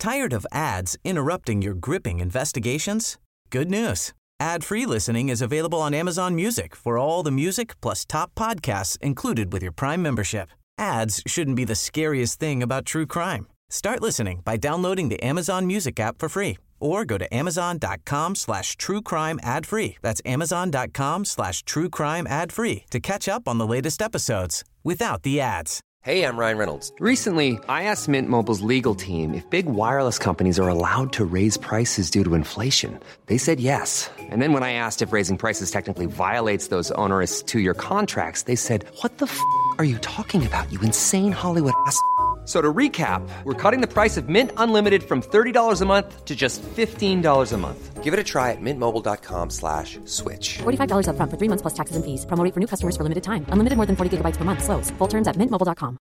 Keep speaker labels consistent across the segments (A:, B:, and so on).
A: Tired of ads interrupting your gripping investigations? Good news. Ad-free listening is available on Amazon Music for all the music plus top podcasts included with your Prime membership. Ads shouldn't be the scariest thing about true crime. Start listening by downloading the Amazon Music app for free or go to amazon.com/truecrime ad-free. That's amazon.com/truecrime ad-free to catch up on the latest episodes without the ads.
B: Hey, I'm Ryan Reynolds. Recently, I asked Mint Mobile's legal team if big wireless companies are allowed to raise prices due to inflation. They said yes. And then when I asked if raising prices technically violates those onerous two-year contracts, they said, "What the f*** are you talking about, you insane Hollywood ass?" So to recap, we're cutting the price of Mint Unlimited from $30 a month to just $15 a month. Give it a try at mintmobile.com/switch.
C: $45 up front for 3 months plus taxes and fees. Promo rate for new customers for limited time. Unlimited more than 40 gigabytes per month. Slows full terms at mintmobile.com.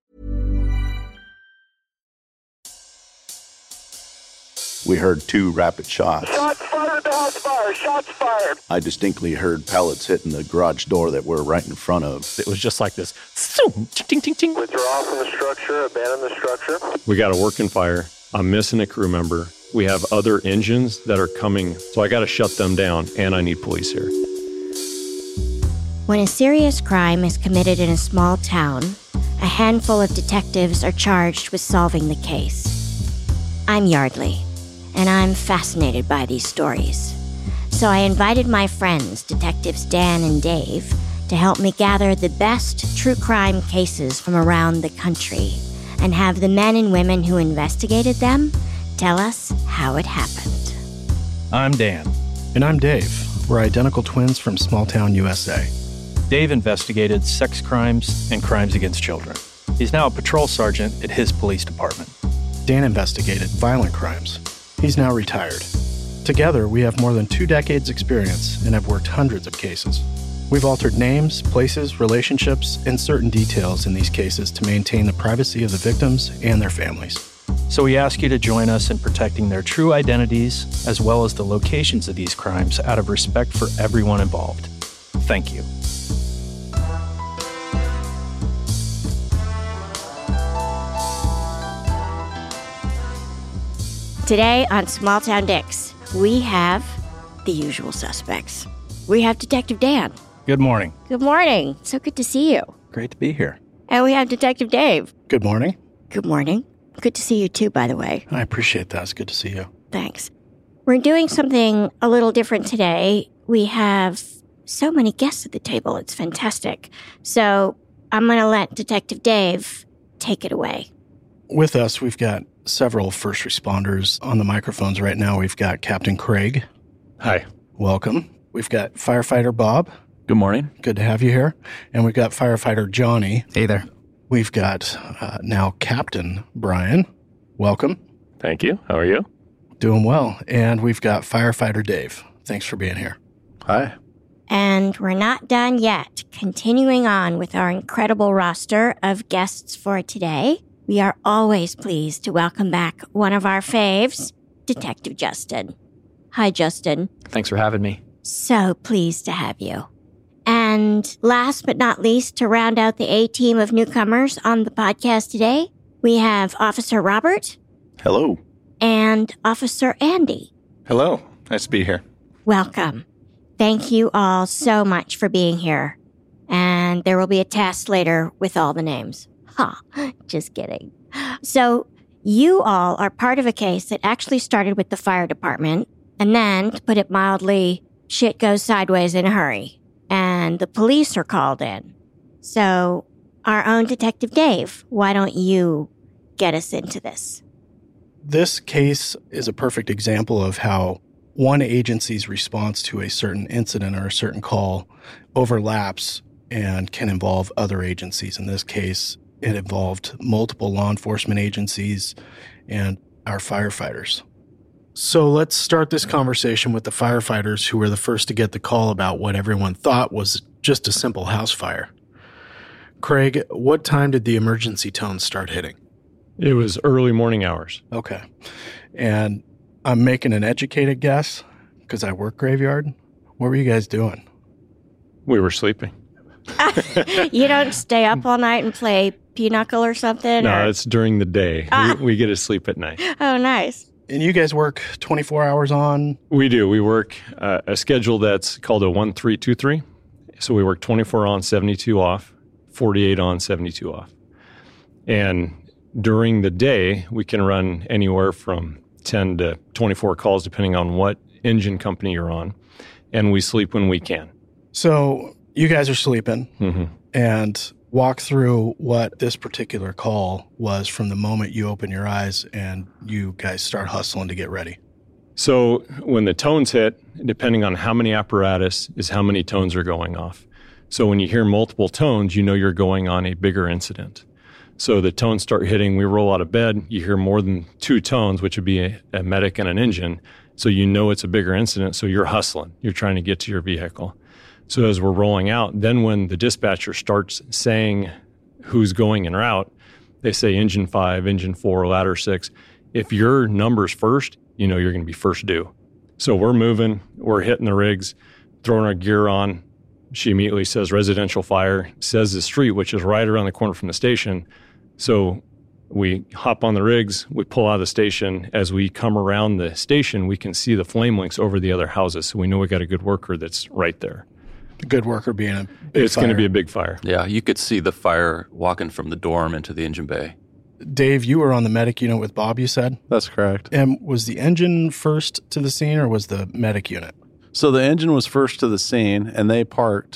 D: We heard 2 rapid shots.
E: Shots fired, house fire, shots fired.
D: I distinctly heard pellets hitting the garage door that we're right in front of.
F: It was just like this. Ting, ting, ting.
E: Withdraw from the structure, abandon the structure.
F: We got a working fire. I'm missing a crew member. We have other engines that are coming, so I got to shut them down, and I need police here.
G: When a serious crime is committed in a small town, a handful of detectives are charged with solving the case. I'm Yardley, and I'm fascinated by these stories. So I invited my friends, Detectives Dan and Dave, to help me gather the best true crime cases from around the country and have the men and women who investigated them tell us how it happened.
H: I'm Dan.
I: And I'm Dave. We're identical twins from small town USA.
H: Dave investigated sex crimes and crimes against children. He's now a patrol sergeant at his police department.
I: Dan investigated violent crimes. He's now retired. Together, we have more than 2 decades experience and have worked hundreds of cases. We've altered names, places, relationships, and certain details in these cases to maintain the privacy of the victims and their families.
H: So we ask you to join us in protecting their true identities as well as the locations of these crimes out of respect for everyone involved. Thank you.
G: Today on Small Town Dicks, we have the usual suspects. We have Detective Dan.
H: Good morning.
G: Good morning. So good to see you.
H: Great to be here.
G: And we have Detective Dave.
I: Good morning.
G: Good morning. Good to see you too, by the way.
I: I appreciate that. It's good to see you.
G: Thanks. We're doing something a little different today. We have so many guests at the table. It's fantastic. So I'm going to let Detective Dave take it away.
I: With us, we've got several first responders on the microphones right now. We've got Captain Craig.
F: Hi.
I: Welcome. We've got Firefighter Bob.
J: Good morning.
I: Good to have you here. And we've got Firefighter Johnny.
J: Hey there.
I: We've got now Captain Brian. Welcome.
F: Thank you. How are you?
I: Doing well. And we've got Firefighter Dave. Thanks for being here.
F: Hi.
G: And we're not done yet. Continuing on with our incredible roster of guests for today, we are always pleased to welcome back one of our faves, Detective Justin. Hi, Justin.
J: Thanks for having me.
G: So pleased to have you. And last but not least, to round out the A-team of newcomers on the podcast today, we have Officer Robert.
D: Hello.
G: And Officer Andy.
J: Hello. Nice to be here.
G: Welcome. Thank you all so much for being here. And there will be a test later with all the names. Ha, just kidding. So you all are part of a case that actually started with the fire department. And then, to put it mildly, shit goes sideways in a hurry. And the police are called in. So our own Detective Dave, why don't you get us into this?
I: This case is a perfect example of how one agency's response to a certain incident or a certain call overlaps and can involve other agencies. In this case, it involved multiple law enforcement agencies and our firefighters. So let's start this conversation with the firefighters who were the first to get the call about what everyone thought was just a simple house fire. Craig, what time did the emergency tones start hitting?
F: It was early morning hours.
I: Okay. And I'm making an educated guess because I work graveyard. What were you guys doing?
F: We were sleeping.
G: You don't stay up all night and play pinochle or something?
F: No,
G: or?
F: it's during the day. We get to sleep at night.
G: Oh, nice.
I: And you guys work 24 hours on?
F: We do. We work a schedule that's called a 1-3-2-3. So we work 24 on, 72 off, 48 on, 72 off. And during the day, we can run anywhere from 10 to 24 calls, depending on what engine company you're on. And we sleep when we can.
I: So you guys are sleeping and walk through what this particular call was from the moment you open your eyes and you guys start hustling to get ready.
F: So when the tones hit, depending on how many apparatus is how many tones are going off. So when you hear multiple tones, you know you're going on a bigger incident. So the tones start hitting, we roll out of bed, you hear more than 2 tones, which would be a medic and an engine. So you know it's a bigger incident, so you're hustling. You're trying to get to your vehicle. So as we're rolling out, then when the dispatcher starts saying who's going en route, they say engine 5, engine 4, ladder 6. If your number's first, you know you're going to be first due. So we're moving, we're hitting the rigs, throwing our gear on. She immediately says residential fire, says the street, which is right around the corner from the station. So we hop on the rigs, we pull out of the station. As we come around the station, we can see the flame links over the other houses. So we know we got a good worker that's right there.
I: A good worker being a big
F: It's going to be a big fire.
J: Yeah, you could see the fire walking from the dorm into the engine bay.
I: Dave, you were on the medic unit with Bob, you said?
D: That's correct.
I: And was the engine first to the scene or was the medic unit?
D: So the engine was first to the scene, and they parked,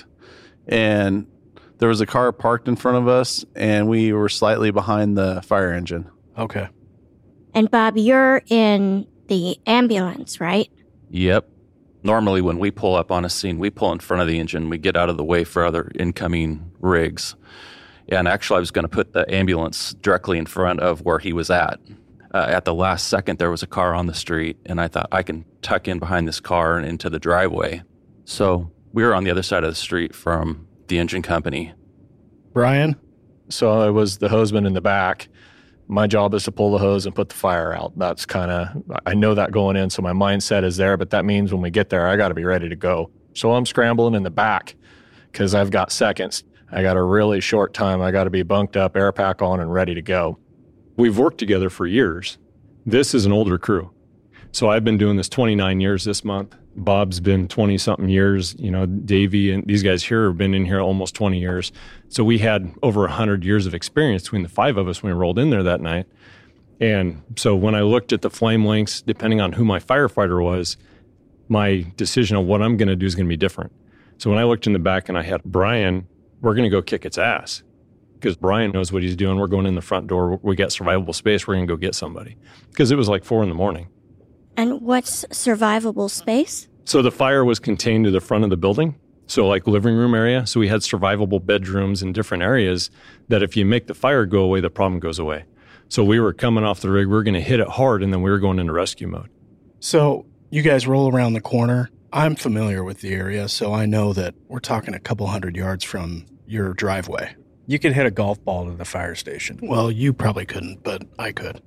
D: and there was a car parked in front of us, and we were slightly behind the fire engine.
I: Okay.
G: And Bob, you're in the ambulance, right?
J: Yep. Normally when we pull up on a scene, we pull in front of the engine. We get out of the way for other incoming rigs. And actually, I was going to put the ambulance directly in front of where he was at. At the last second, there was a car on the street, and I thought I can tuck in behind this car and into the driveway. So we were on the other side of the street from the engine company.
I: Brian?
H: So I was the hosman in the back. My job is to pull the hose and put the fire out. That's kind of, I know that going in, so my mindset is there, but that means when we get there, I got to be ready to go. So I'm scrambling in the back because I've got seconds. I got a really short time. I got to be bunked up, air pack on, and ready to go.
F: We've worked together for years. This is an older crew. So I've been doing this 29 years this month. Bob's been 20-something years. You know, Davey and these guys here have been in here almost 20 years. So we had over 100 years of experience between the 5 of us when we rolled in there that night. And so when I looked at the flame links, depending on who my firefighter was, my decision of what I'm going to do is going to be different. So when I looked in the back and I had Brian, we're going to go kick its ass because Brian knows what he's doing. We're going in the front door. We got survivable space. We're going to go get somebody because it was like 4 a.m.
G: And what's survivable space?
F: So the fire was contained to the front of the building. So like living room area. So we had survivable bedrooms in different areas that if you make the fire go away, the problem goes away. So we were coming off the rig. We were going to hit it hard, and then we were going into rescue mode.
I: So you guys roll around the corner. I'm familiar with the area, so I know that we're talking a couple 100 yards from your driveway.
K: You could hit a golf ball to the fire station.
I: Well, you probably couldn't, but I could.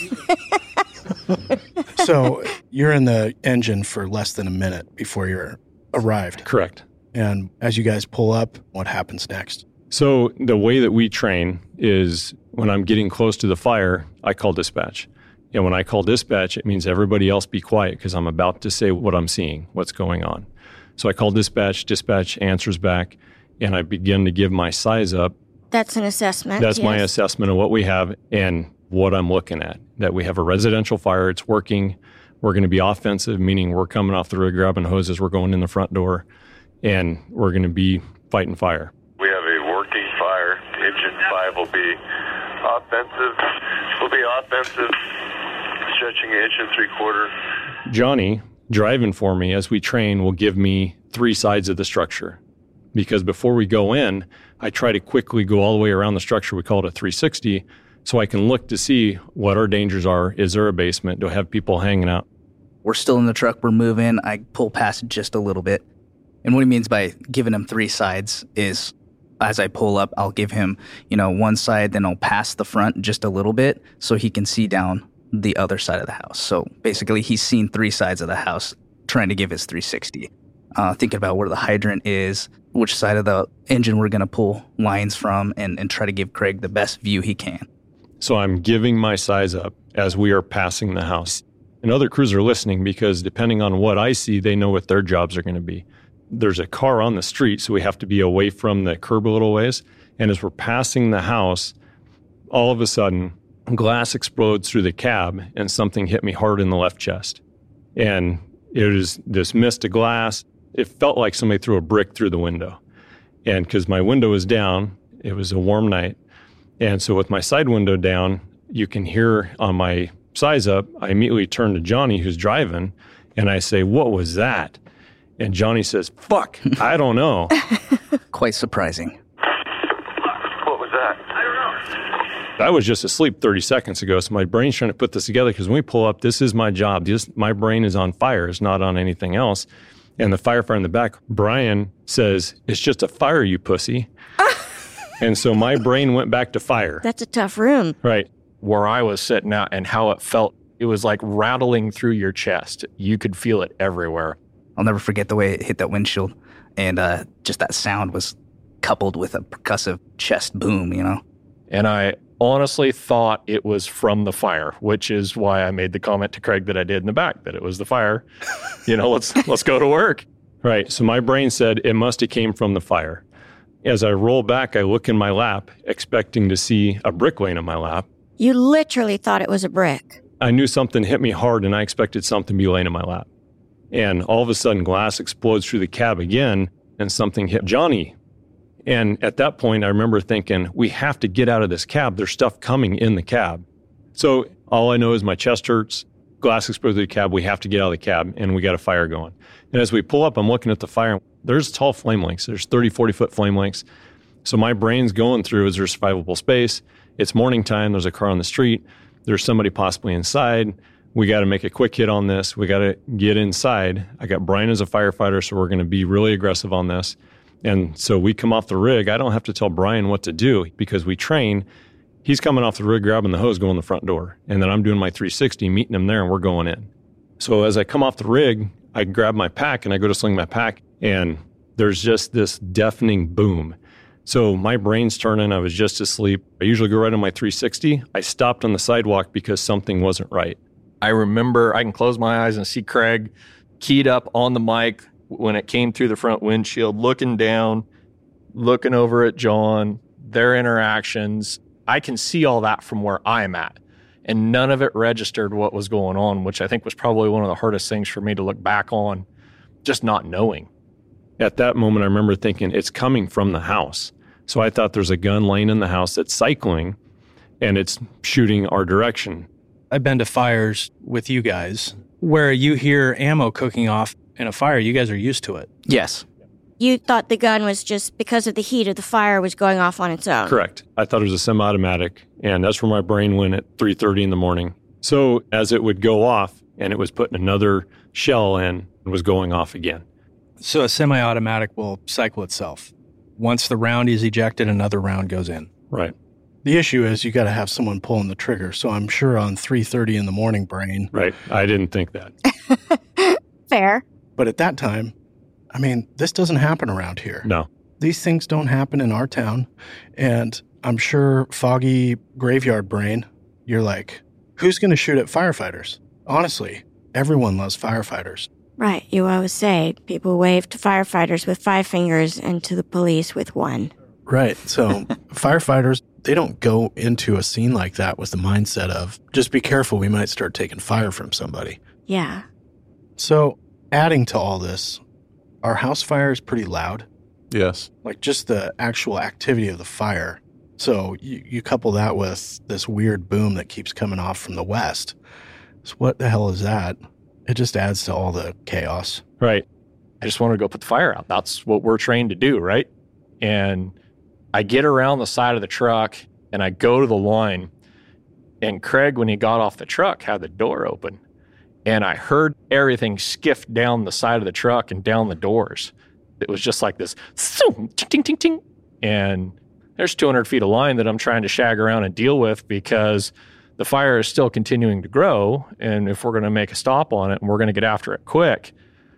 I: So you're in the engine for less than a minute before you're arrived.
F: Correct.
I: And as you guys pull up, what happens next?
F: So the way that we train is when I'm getting close to the fire, I call dispatch. And when I call dispatch, it means everybody else be quiet because I'm about to say what I'm seeing, what's going on. So I call dispatch, dispatch answers back, and I begin to give my size up.
G: That's an assessment.
F: That's
G: yes.
F: my assessment of what we have and what I'm looking at. That we have a residential fire, it's working. We're going to be offensive, meaning we're coming off the rig, grabbing hoses, we're going in the front door, and we're going to be fighting fire.
E: We have a working fire. Engine 5 will be offensive. Stretching an inch and 3/4.
F: Johnny, driving for me as we train, will give me 3 sides of the structure. Because before we go in, I try to quickly go all the way around the structure. We call it a 360, so I can look to see what our dangers are. Is there a basement? Do I have people hanging out?
L: We're still in the truck. We're moving. I pull past just a little bit. And what he means by giving him 3 sides is as I pull up, I'll give him, one side, then I'll pass the front just a little bit so he can see down the other side of the house. So basically, he's seen 3 sides of the house trying to give his 360. thinking about where the hydrant is, which side of the engine we're going to pull lines from, and try to give Craig the best view he can.
F: So I'm giving my size up as we are passing the house. And other crews are listening because depending on what I see, they know what their jobs are going to be. There's a car on the street, so we have to be away from the curb a little ways. And as we're passing the house, all of a sudden, glass explodes through the cab and something hit me hard in the left chest. And it was this mist of glass. It felt like somebody threw a brick through the window. And because my window was down, it was a warm night. And so with my side window down, you can hear on my size up, I immediately turn to Johnny, who's driving, and I say, "What was that?" And Johnny says, "Fuck, I don't know."
L: Quite surprising.
E: What was that? I don't know.
F: I was just asleep 30 seconds ago, so my brain's trying to put this together because when we pull up, this is my job. My brain is on fire. It's not on anything else. And the firefighter in the back, Brian, says, "It's just a fire, you pussy." And so my brain went back to fire.
G: That's a tough room.
F: Right.
H: Where I was sitting at and how it felt, it was like rattling through your chest. You could feel it everywhere.
L: I'll never forget the way it hit that windshield. And just that sound was coupled with a percussive chest boom, you know?
H: And I honestly thought it was from the fire, which is why I made the comment to Craig that I did in the back, that it was the fire. Let's go to work.
F: Right. So my brain said it must have came from the fire. As I roll back, I look in my lap, expecting to see a brick laying in my lap.
G: You literally thought it was a brick.
F: I knew something hit me hard, and I expected something to be laying in my lap. And all of a sudden, glass explodes through the cab again, and something hit Johnny. And at that point, I remember thinking, we have to get out of this cab. There's stuff coming in the cab. So all I know is my chest hurts. Glass exploded through the cab. We have to get out of the cab, and we got a fire going. And as we pull up, I'm looking at the fire. There's tall flame lengths. There's 30, 40-foot flame lengths. So my brain's going through, is there survivable space? It's morning time. There's a car on the street. There's somebody possibly inside. We got to make a quick hit on this. We got to get inside. I got Brian as a firefighter, so we're going to be really aggressive on this. And so we come off the rig. I don't have to tell Brian what to do because we train. He's coming off the rig, grabbing the hose, going the front door. And then I'm doing my 360, meeting him there, and we're going in. So as I come off the rig, I grab my pack and I go to sling my pack, and there's just this deafening boom. So my brain's turning. I was just asleep. I usually go right on my 360. I stopped on the sidewalk because something wasn't right.
H: I remember I can close my eyes and see Craig keyed up on the mic when it came through the front windshield, looking down, looking over at John, their interactions. I can see all that from where I'm at. And none of it registered what was going on, which I think was probably one of the hardest things for me to look back on, just not knowing.
F: At that moment, I remember thinking, it's coming from the house. So I thought there's a gun laying in the house that's cycling, and it's shooting our direction.
K: I've been to fires with you guys where you hear ammo cooking off in a fire. You guys are used to it.
L: Yes.
G: You thought the gun was just because of the heat of the fire was going off on its own.
F: Correct. I thought it was a semi-automatic, and that's where my brain went at 3:30 in the morning. So as it would go off, and it was putting another shell in, it was going off again.
K: So a semi-automatic will cycle itself. Once the round is ejected, another round goes in.
F: Right.
I: The issue is you got to have someone pulling the trigger. So I'm sure on 3:30 in the morning brain.
F: Right. I didn't think that.
G: Fair.
I: But at that time, I mean, this doesn't happen around here.
F: No.
I: These things don't happen in our town. And I'm sure foggy graveyard brain, you're like, who's going to shoot at firefighters? Honestly, everyone loves firefighters.
G: Right. You always say people wave to firefighters with 5 fingers and to the police with 1.
I: Right. So firefighters, they don't go into a scene like that with the mindset of, just be careful, we might start taking fire from somebody.
G: Yeah.
I: So adding to all this, our house fire is pretty loud.
D: Yes.
I: Like just the actual activity of the fire. So you couple that with this weird boom that keeps coming off from the west. So what the hell is that? It just adds to all the chaos.
F: Right.
H: I just wanted to go put the fire out. That's what we're trained to do, right? And I get around the side of the truck and I go to the line. And Craig, when he got off the truck, had the door open. And I heard everything skiff down the side of the truck and down the doors. It was just like this, ting, ting, ting, ting. And there's 200 feet of line that I'm trying to shag around and deal with because the fire is still continuing to grow. And if we're going to make a stop on it and we're going to get after it quick,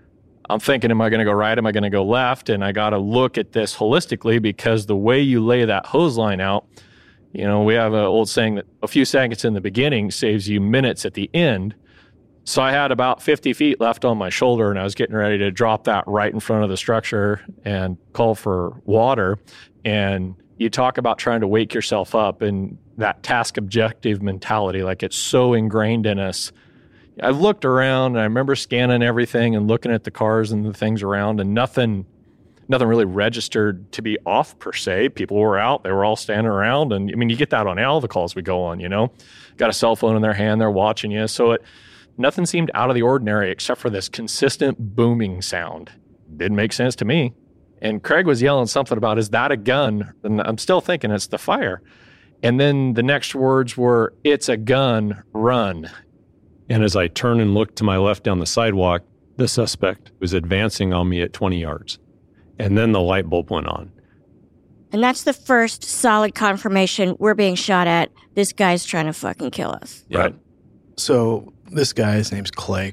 H: I'm thinking, am I going to go right? Am I going to go left? And I got to look at this holistically, because the way you lay that hose line out, we have an old saying that a few seconds in the beginning saves you minutes at the end. So I had about 50 feet left on my shoulder, and I was getting ready to drop that right in front of the structure and call for water. And you talk about trying to wake yourself up, and that task objective mentality, like it's so ingrained in us. I looked around, and I remember scanning everything and looking at the cars and the things around, and nothing really registered to be off per se. People were out. They were all standing around. And you get that on all the calls we go on, got a cell phone in their hand. They're watching you. So nothing seemed out of the ordinary except for this consistent booming sound. Didn't make sense to me. And Craig was yelling something about, is that a gun? And I'm still thinking it's the fire. And then the next words were, it's a gun, run.
F: And as I turned and looked to my left down the sidewalk, the suspect was advancing on me at 20 yards. And then the light bulb went on.
G: And that's the first solid confirmation we're being shot at. This guy's trying to fucking kill us.
F: Yeah. Right.
I: So this guy's name's Clay.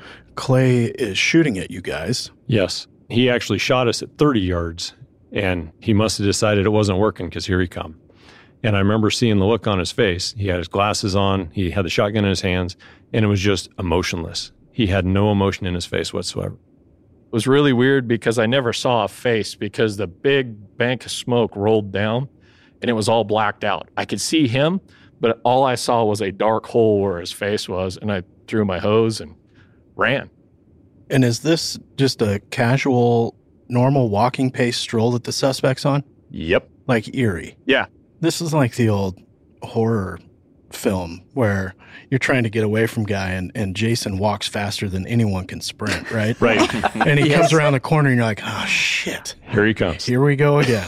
I: Clay is shooting at you guys.
F: Yes. He actually shot us at 30 yards, and he must have decided it wasn't working because here he come. And I remember seeing the look on his face. He had his glasses on. He had the shotgun in his hands, and it was just emotionless. He had no emotion in his face whatsoever.
H: It was really weird because I never saw a face, because the big bank of smoke rolled down and it was all blacked out. I could see him, but all I saw was a dark hole where his face was, and I threw my hose and ran.
I: And is this just a casual, normal walking pace stroll that the suspect's on?
H: Yep.
I: Like Eerie?
H: Yeah.
I: This is like the old horror film where you're trying to get away from guy and Jason walks faster than anyone can sprint, right?
F: Right.
I: And he comes around the corner and you're like, oh, shit.
F: Here he comes.
I: Here we go again.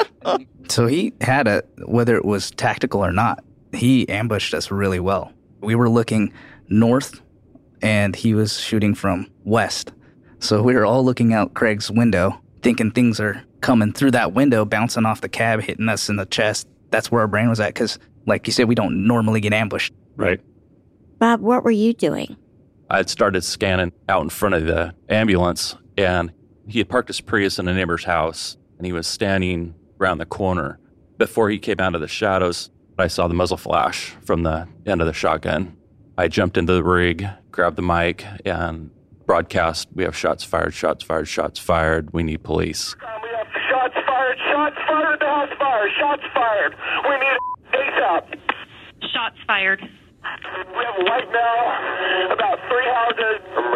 L: So he had whether it was tactical or not, he ambushed us really well. We were looking north, and he was shooting from west. So we were all looking out Craig's window, thinking things are coming through that window, bouncing off the cab, hitting us in the chest. That's where our brain was at, because, like you said, we don't normally get ambushed.
F: Right.
G: Bob, what were you doing?
J: I had started scanning out in front of the ambulance, and he had parked his Prius in a neighbor's house, and he was standing around the corner. Before he came out of the shadows, I saw the muzzle flash from the end of the shotgun. I jumped into the rig, grabbed the mic, and broadcast, we have shots fired, shots fired, shots fired. We need police.
E: We have shots fired at the house fire, shots fired. We need ASAP.
M: Shots fired.
E: We have white now, about 3 houses on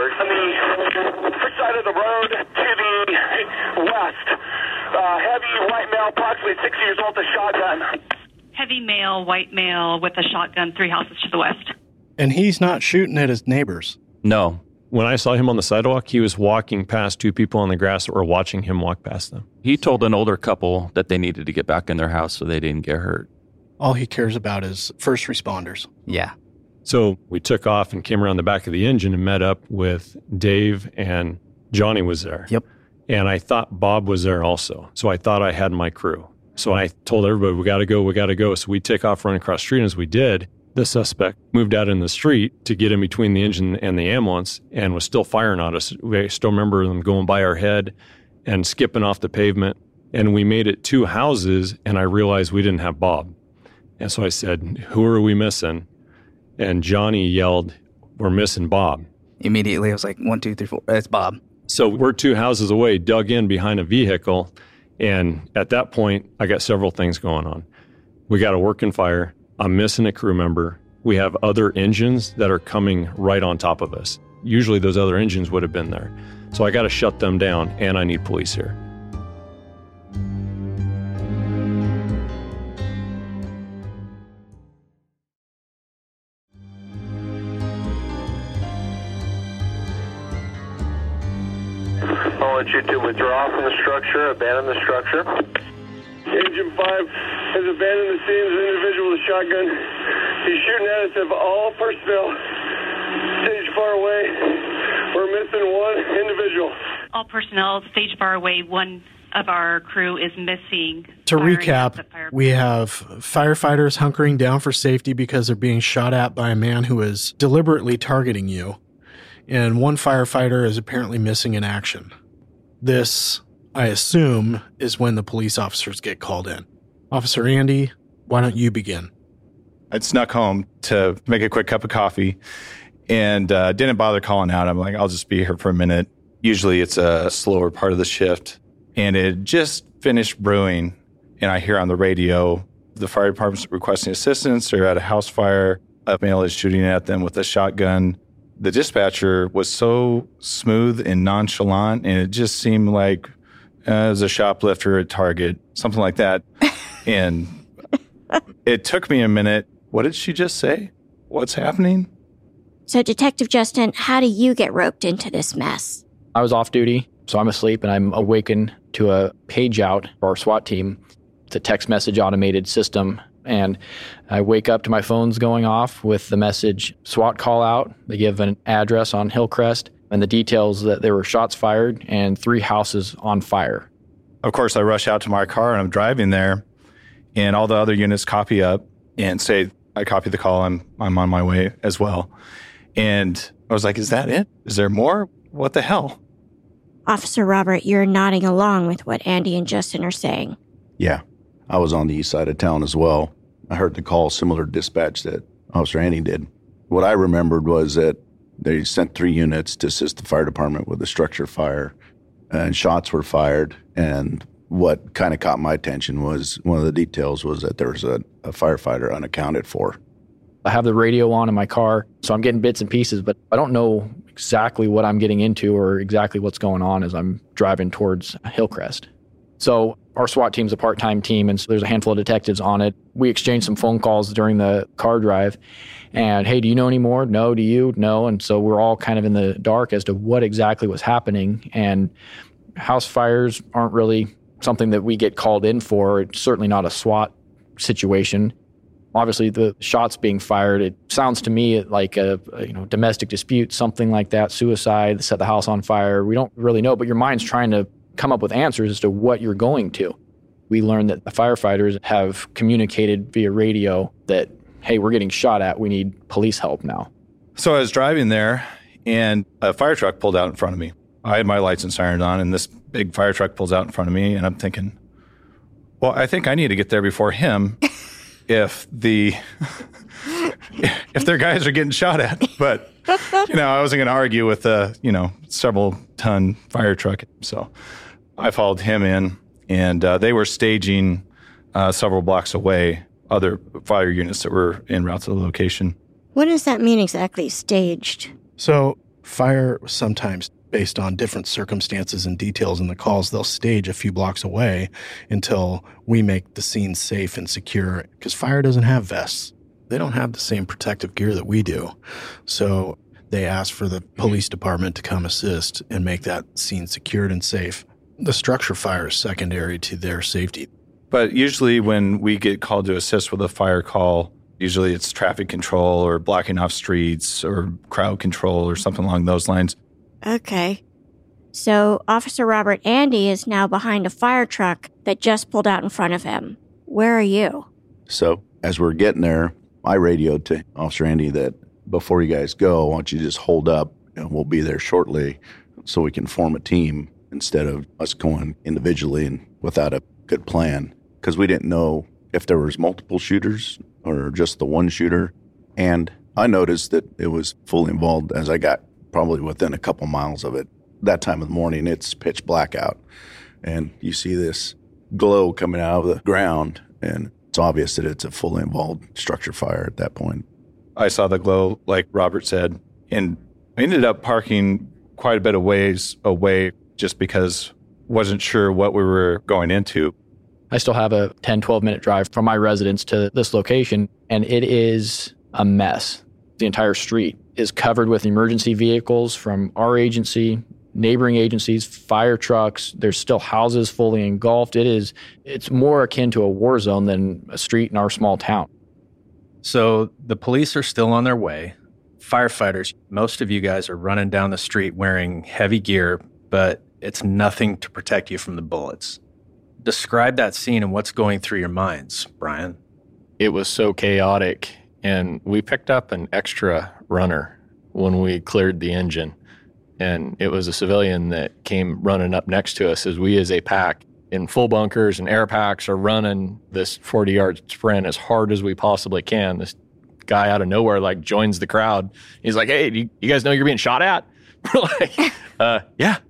E: the first side of the road to the west. Heavy white male, approximately 60 years old, with a shotgun.
M: Heavy male, white male with a shotgun, 3 houses to the west.
I: And he's not shooting at his neighbors.
J: No.
F: When I saw him on the sidewalk, he was walking past 2 people on the grass that were watching him walk past them.
J: He told an older couple that they needed to get back in their house so they didn't get hurt.
I: All he cares about is first responders.
L: Yeah.
F: So we took off and came around the back of the engine and met up with Dave, and Johnny was there.
L: Yep.
F: And I thought Bob was there also. So I thought I had my crew. So I told everybody, we got to go. So we take off running across the street. And as we did, the suspect moved out in the street to get in between the engine and the ambulance and was still firing at us. We still remember them going by our head and skipping off the pavement. And we made it 2 houses, and I realized we didn't have Bob. And so I said, who are we missing? And Johnny yelled, we're missing Bob.
L: Immediately, I was like, 1, 2, 3, 4, it's Bob.
F: So we're 2 houses away, dug in behind a vehicle. And at that point, I got several things going on. We got a working fire. I'm missing a crew member. We have other engines that are coming right on top of us. Usually those other engines would have been there. So I got to shut them down, and I need police here.
E: I want you to withdraw from the structure, abandon the structure. Agent 5 has abandoned the scene as an individual with a shotgun. He's shooting at us of all personnel. Stage far away. We're missing 1 individual.
M: All personnel, stage far away. 1 of our crew is missing.
I: To recap, we have firefighters hunkering down for safety because they're being shot at by a man who is deliberately targeting you. and one firefighter is apparently missing in action. This, I assume, is when the police officers get called in. Officer Andy, why don't you begin?
N: I'd snuck home to make a quick cup of coffee and didn't bother calling out. I'm like, I'll just be here for a minute. Usually it's a slower part of the shift. And it just finished brewing. And I hear on the radio, the fire department's requesting assistance. They're at a house fire. A male is shooting at them with a shotgun. The dispatcher was so smooth and nonchalant, and it just seemed like it was a shoplifter at Target, something like that. And it took me a minute. What did she just say? What's happening?
G: So, Detective Justin, how do you get roped into this mess?
O: I was off duty, so I'm asleep, and I'm awakened to a page out for our SWAT team. It's a text message automated system. And I wake up to my phone's going off with the message, SWAT call out. They give an address on Hillcrest and the details that there were shots fired and 3 houses on fire.
N: Of course, I rush out to my car and I'm driving there, and all the other units copy up and say, I copy the call, I'm on my way as well. And I was like, is that it? Is there more? What the hell?
G: Officer Robert, you're nodding along with what Andy and Justin are saying.
P: Yeah, I was on the east side of town as well. I heard the call, similar dispatch that Officer Andy did. What I remembered was that they sent 3 units to assist the fire department with a structure fire, and shots were fired. And what kind of caught my attention was one of the details was that there was a firefighter unaccounted for.
O: I have the radio on in my car, so I'm getting bits and pieces, but I don't know exactly what I'm getting into or exactly what's going on as I'm driving towards Hillcrest. So our SWAT team's a part-time team, and so there's a handful of detectives on it. We exchanged some phone calls during the car drive, and, hey, do you know any more? No. Do you? No. And so we're all kind of in the dark as to what exactly was happening, and house fires aren't really something that we get called in for. It's certainly not a SWAT situation. Obviously, the shots being fired, it sounds to me like a domestic dispute, something like that, suicide, set the house on fire. We don't really know, but your mind's trying to come up with answers as to what you're going to. We learned that the firefighters have communicated via radio that, hey, we're getting shot at. We need police help now.
N: So I was driving there, and a fire truck pulled out in front of me. I had my lights and sirens on, and this big fire truck pulls out in front of me, and I'm thinking, well, I think I need to get there before him if their guys are getting shot at. But, I wasn't going to argue with a, several ton fire truck. So I followed him in, and they were staging several blocks away other fire units that were en route to the location.
G: What does that mean exactly, staged?
I: So fire, sometimes based on different circumstances and details in the calls, they'll stage a few blocks away until we make the scene safe and secure, because fire doesn't have vests. They don't have the same protective gear that we do. So they ask for the police department to come assist and make that scene secured and safe. The structure fire is secondary to their safety.
N: But usually when we get called to assist with a fire call, usually it's traffic control or blocking off streets or crowd control or something along those lines.
G: Okay. So Officer Robert Andy is now behind a fire truck that just pulled out in front of him. Where are you?
P: So as we're getting there, I radioed to Officer Andy that before you guys go, why don't you just hold up and we'll be there shortly so we can form a team instead of us going individually and without a good plan. Because we didn't know if there was multiple shooters or just the one shooter. And I noticed that it was fully involved as I got probably within a couple miles of it. That time of the morning, it's pitch black out. And you see this glow coming out of the ground, and it's obvious that it's a fully involved structure fire at that point.
N: I saw the glow, like Robert said, and I ended up parking quite a bit of ways away just because wasn't sure what we were going into.
O: I still have a 10, 12-minute drive from my residence to this location, and it is a mess. The entire street is covered with emergency vehicles from our agency, neighboring agencies, fire trucks. There's still houses fully engulfed. It's more akin to a war zone than a street in our small town.
K: So the police are still on their way. Firefighters, most of you guys are running down the street wearing heavy gear, but it's nothing to protect you from the bullets. Describe that scene and what's going through your minds, Brian.
H: It was so chaotic, and we picked up an extra runner when we cleared the engine. and it was a civilian that came running up next to us as we as a pack in full bunkers and air packs are running this 40-yard sprint as hard as we possibly can. This guy out of nowhere like joins the crowd. He's like, hey, do you guys know you're being shot at? We're like,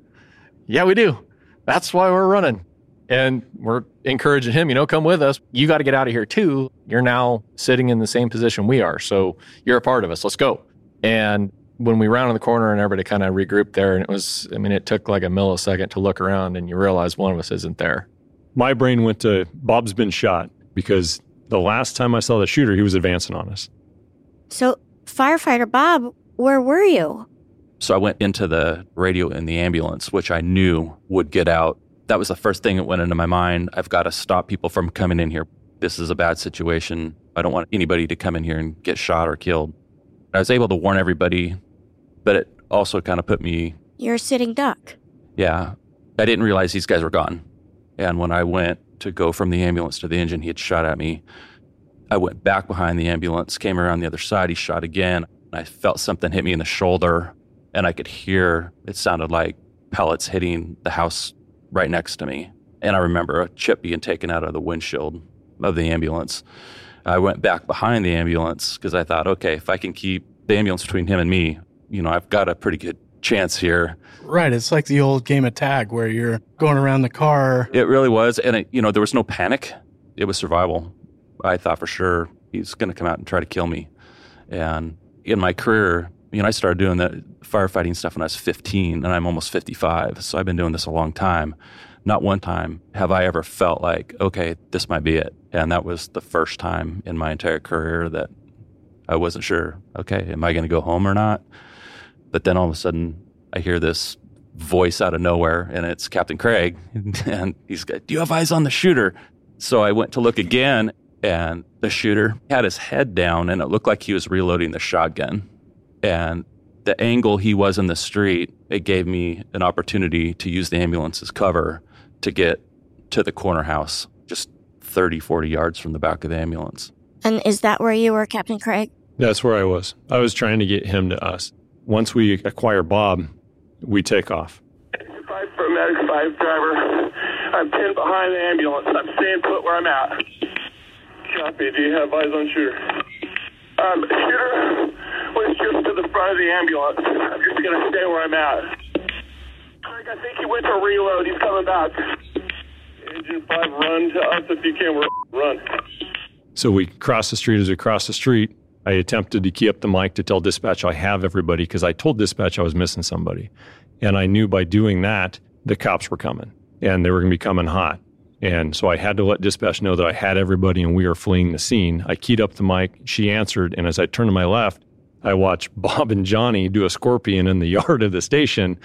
H: yeah, we do. That's why we're running. And we're encouraging him, come with us. You got to get out of here too. You're now sitting in the same position we are. So you're a part of us. Let's go. And when we rounded the corner and everybody kind of regrouped there, and it took like a millisecond to look around and you realize one of us isn't there.
F: My brain went to Bob's been shot, because the last time I saw the shooter, he was advancing on us.
G: So, firefighter Bob, where were you?
J: So I went into the radio in the ambulance, which I knew would get out. That was the first thing that went into my mind. I've got to stop people from coming in here. This is a bad situation. I don't want anybody to come in here and get shot or killed. I was able to warn everybody, but it also kind of put me...
G: You're a sitting duck.
J: Yeah. I didn't realize these guys were gone. And when I went to go from the ambulance to the engine, he had shot at me. I went back behind the ambulance, came around the other side, he shot again. I felt something hit me in the shoulder, and I could hear, it sounded like pellets hitting the house right next to me. And I remember a chip being taken out of the windshield of the ambulance. I went back behind the ambulance because I thought, okay, if I can keep the ambulance between him and me, I've got a pretty good chance here.
I: Right. It's like the old game of tag where you're going around the car.
J: It really was. And, there was no panic. It was survival. I thought for sure he's going to come out and try to kill me. And in my career, I started doing the firefighting stuff when I was 15, and I'm almost 55. So I've been doing this a long time. Not one time have I ever felt like, okay, this might be it. And that was the first time in my entire career that I wasn't sure, okay, am I going to go home or not? But then all of a sudden, I hear this voice out of nowhere, and it's Captain Craig. And he's like, do you have eyes on the shooter? So I went to look again, and the shooter had his head down, and it looked like he was reloading the shotgun. And the angle he was in the street, it gave me an opportunity to use the ambulance as cover to get to the corner house, just 30, 40 yards from the back of the ambulance.
G: And is that where you were, Captain Craig?
F: That's where I was. I was trying to get him to us. Once we acquire Bob, we take off.
E: 5 paramedic 5 driver. I'm pinned behind the ambulance. I'm staying put where I'm at. Copy. Do you have eyes on shooter? Shooter was just to the front of the ambulance. I'm just going to stay where I'm at. Craig, I think he went to reload. He's coming back. Engine 5, run to us if you can. Run.
F: So we cross the street. As we cross the street, I attempted to key up the mic to tell dispatch I have everybody, because I told dispatch I was missing somebody. And I knew by doing that, the cops were coming, and they were going to be coming hot. And so I had to let dispatch know that I had everybody and we were fleeing the scene. I keyed up the mic. She answered. And as I turned to my left, I watched Bob and Johnny do a scorpion in the yard of the station.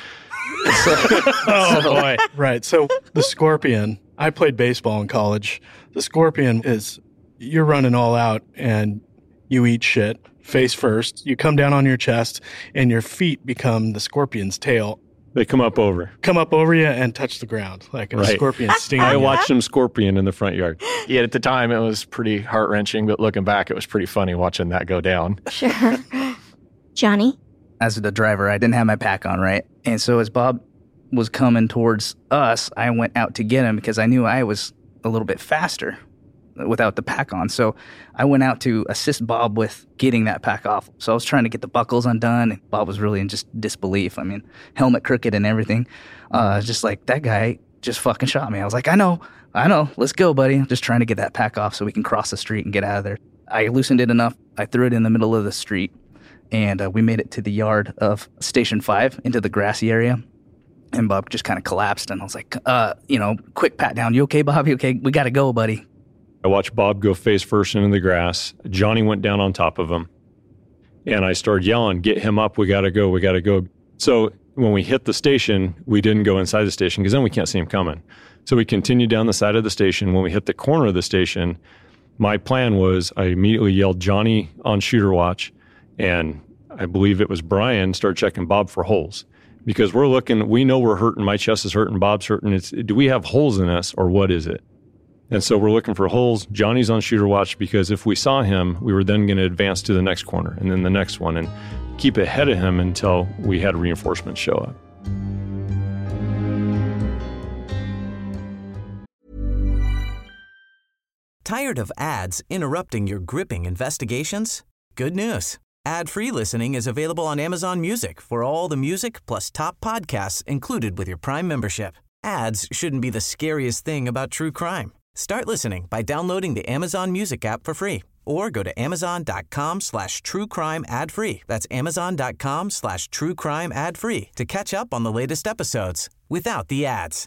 I: Oh, boy. Right. So the scorpion, I played baseball in college. The scorpion is you're running all out and you eat shit face first. You come down on your chest and your feet become the scorpion's tail.
F: They come up over
I: you and touch the ground like a scorpion stinging.
F: I watched them scorpion in the front yard.
H: Yeah, at the time it was pretty heart-wrenching, but looking back, it was pretty funny watching that go down.
G: Sure. Johnny?
L: As the driver, I didn't have my pack on, right? And so as Bob was coming towards us, I went out to get him because I knew I was a little bit faster without the pack on. So I went out to assist Bob with getting that pack off. So I was trying to get the buckles undone, and Bob was really in just disbelief. I mean, helmet crooked and everything. Just like, that guy just fucking shot me. I was like, I know. Let's go, buddy. I'm just trying to get that pack off so we can cross the street and get out of there. I loosened it enough. I threw it in the middle of the street, and we made it to the yard of Station 5 into the grassy area. And Bob just kind of collapsed, and I was like, quick pat down. You okay, Bob? You okay? We got to go, buddy.
F: I watched Bob go face first into the grass. Johnny went down on top of him. And I started yelling, get him up. We got to go. We got to go. So when we hit the station, we didn't go inside the station because then we can't see him coming. So we continued down the side of the station. When we hit the corner of the station, my plan was I immediately yelled Johnny on shooter watch. And I believe it was Brian, start checking Bob for holes. Because we're looking, we know we're hurting. My chest is hurting. Bob's hurting. Do we have holes in us or what is it? And so we're looking for holes. Johnny's on shooter watch because if we saw him, we were then going to advance to the next corner and then the next one and keep ahead of him until we had reinforcements show up.
A: Tired of ads interrupting your gripping investigations? Good news. Ad-free listening is available on Amazon Music for all the music plus top podcasts included with your Prime membership. Ads shouldn't be the scariest thing about true crime. Start listening by downloading the Amazon Music app for free or go to amazon.com/truecrime ad-free. That's amazon.com/truecrime ad-free to catch up on the latest episodes without the ads.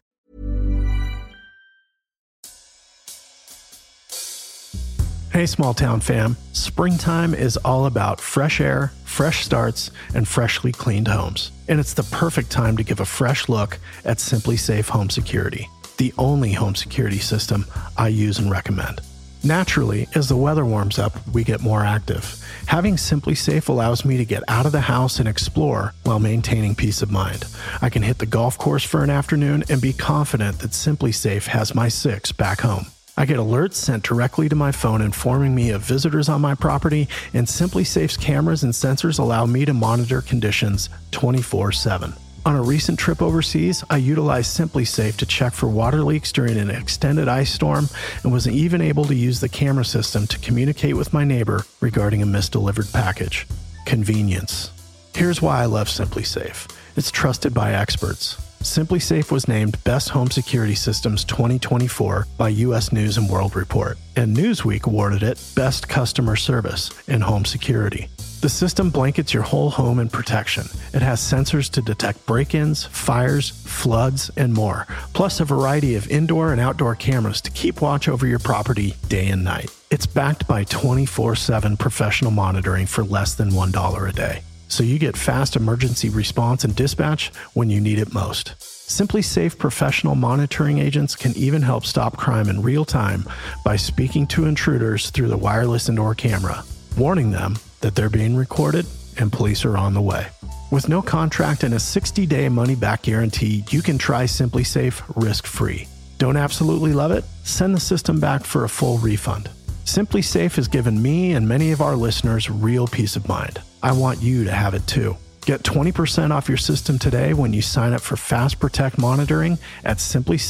I: Hey, small town fam. Springtime is all about fresh air, fresh starts, and freshly cleaned homes. And it's the perfect time to give a fresh look at Simply Safe Home Security, the only home security system I use and recommend. Naturally, as the weather warms up, we get more active. Having Simply Safe allows me to get out of the house and explore while maintaining peace of mind. I can hit the golf course for an afternoon and be confident that Simply Safe has my 6 back home. I get alerts sent directly to my phone informing me of visitors on my property, and Simply Safe's cameras and sensors allow me to monitor conditions 24/7. On a recent trip overseas, I utilized Simply Safe to check for water leaks during an extended ice storm and was even able to use the camera system to communicate with my neighbor regarding a misdelivered package. Convenience. Here's why I love Simply Safe. It's trusted by experts. Simply Safe was named Best Home Security Systems 2024 by U.S. News & World Report, and Newsweek awarded it Best Customer Service in Home Security. The system blankets your whole home in protection. It has sensors to detect break-ins, fires, floods, and more, plus a variety of indoor and outdoor cameras to keep watch over your property day and night. It's backed by 24/7 professional monitoring for less than $1 a day. So you get fast emergency response and dispatch when you need it most. Simply Safe professional monitoring agents can even help stop crime in real time by speaking to intruders through the wireless indoor camera, warning them that they're being recorded and police are on the way. With no contract and a 60-day money-back guarantee, you can try Simply Safe risk-free. Don't absolutely love it? Send the system back for a full refund. Simply Safe has given me and many of our listeners real peace of mind. I want you to have it too. Get 20% off your system today when you sign up for Fast Protect monitoring at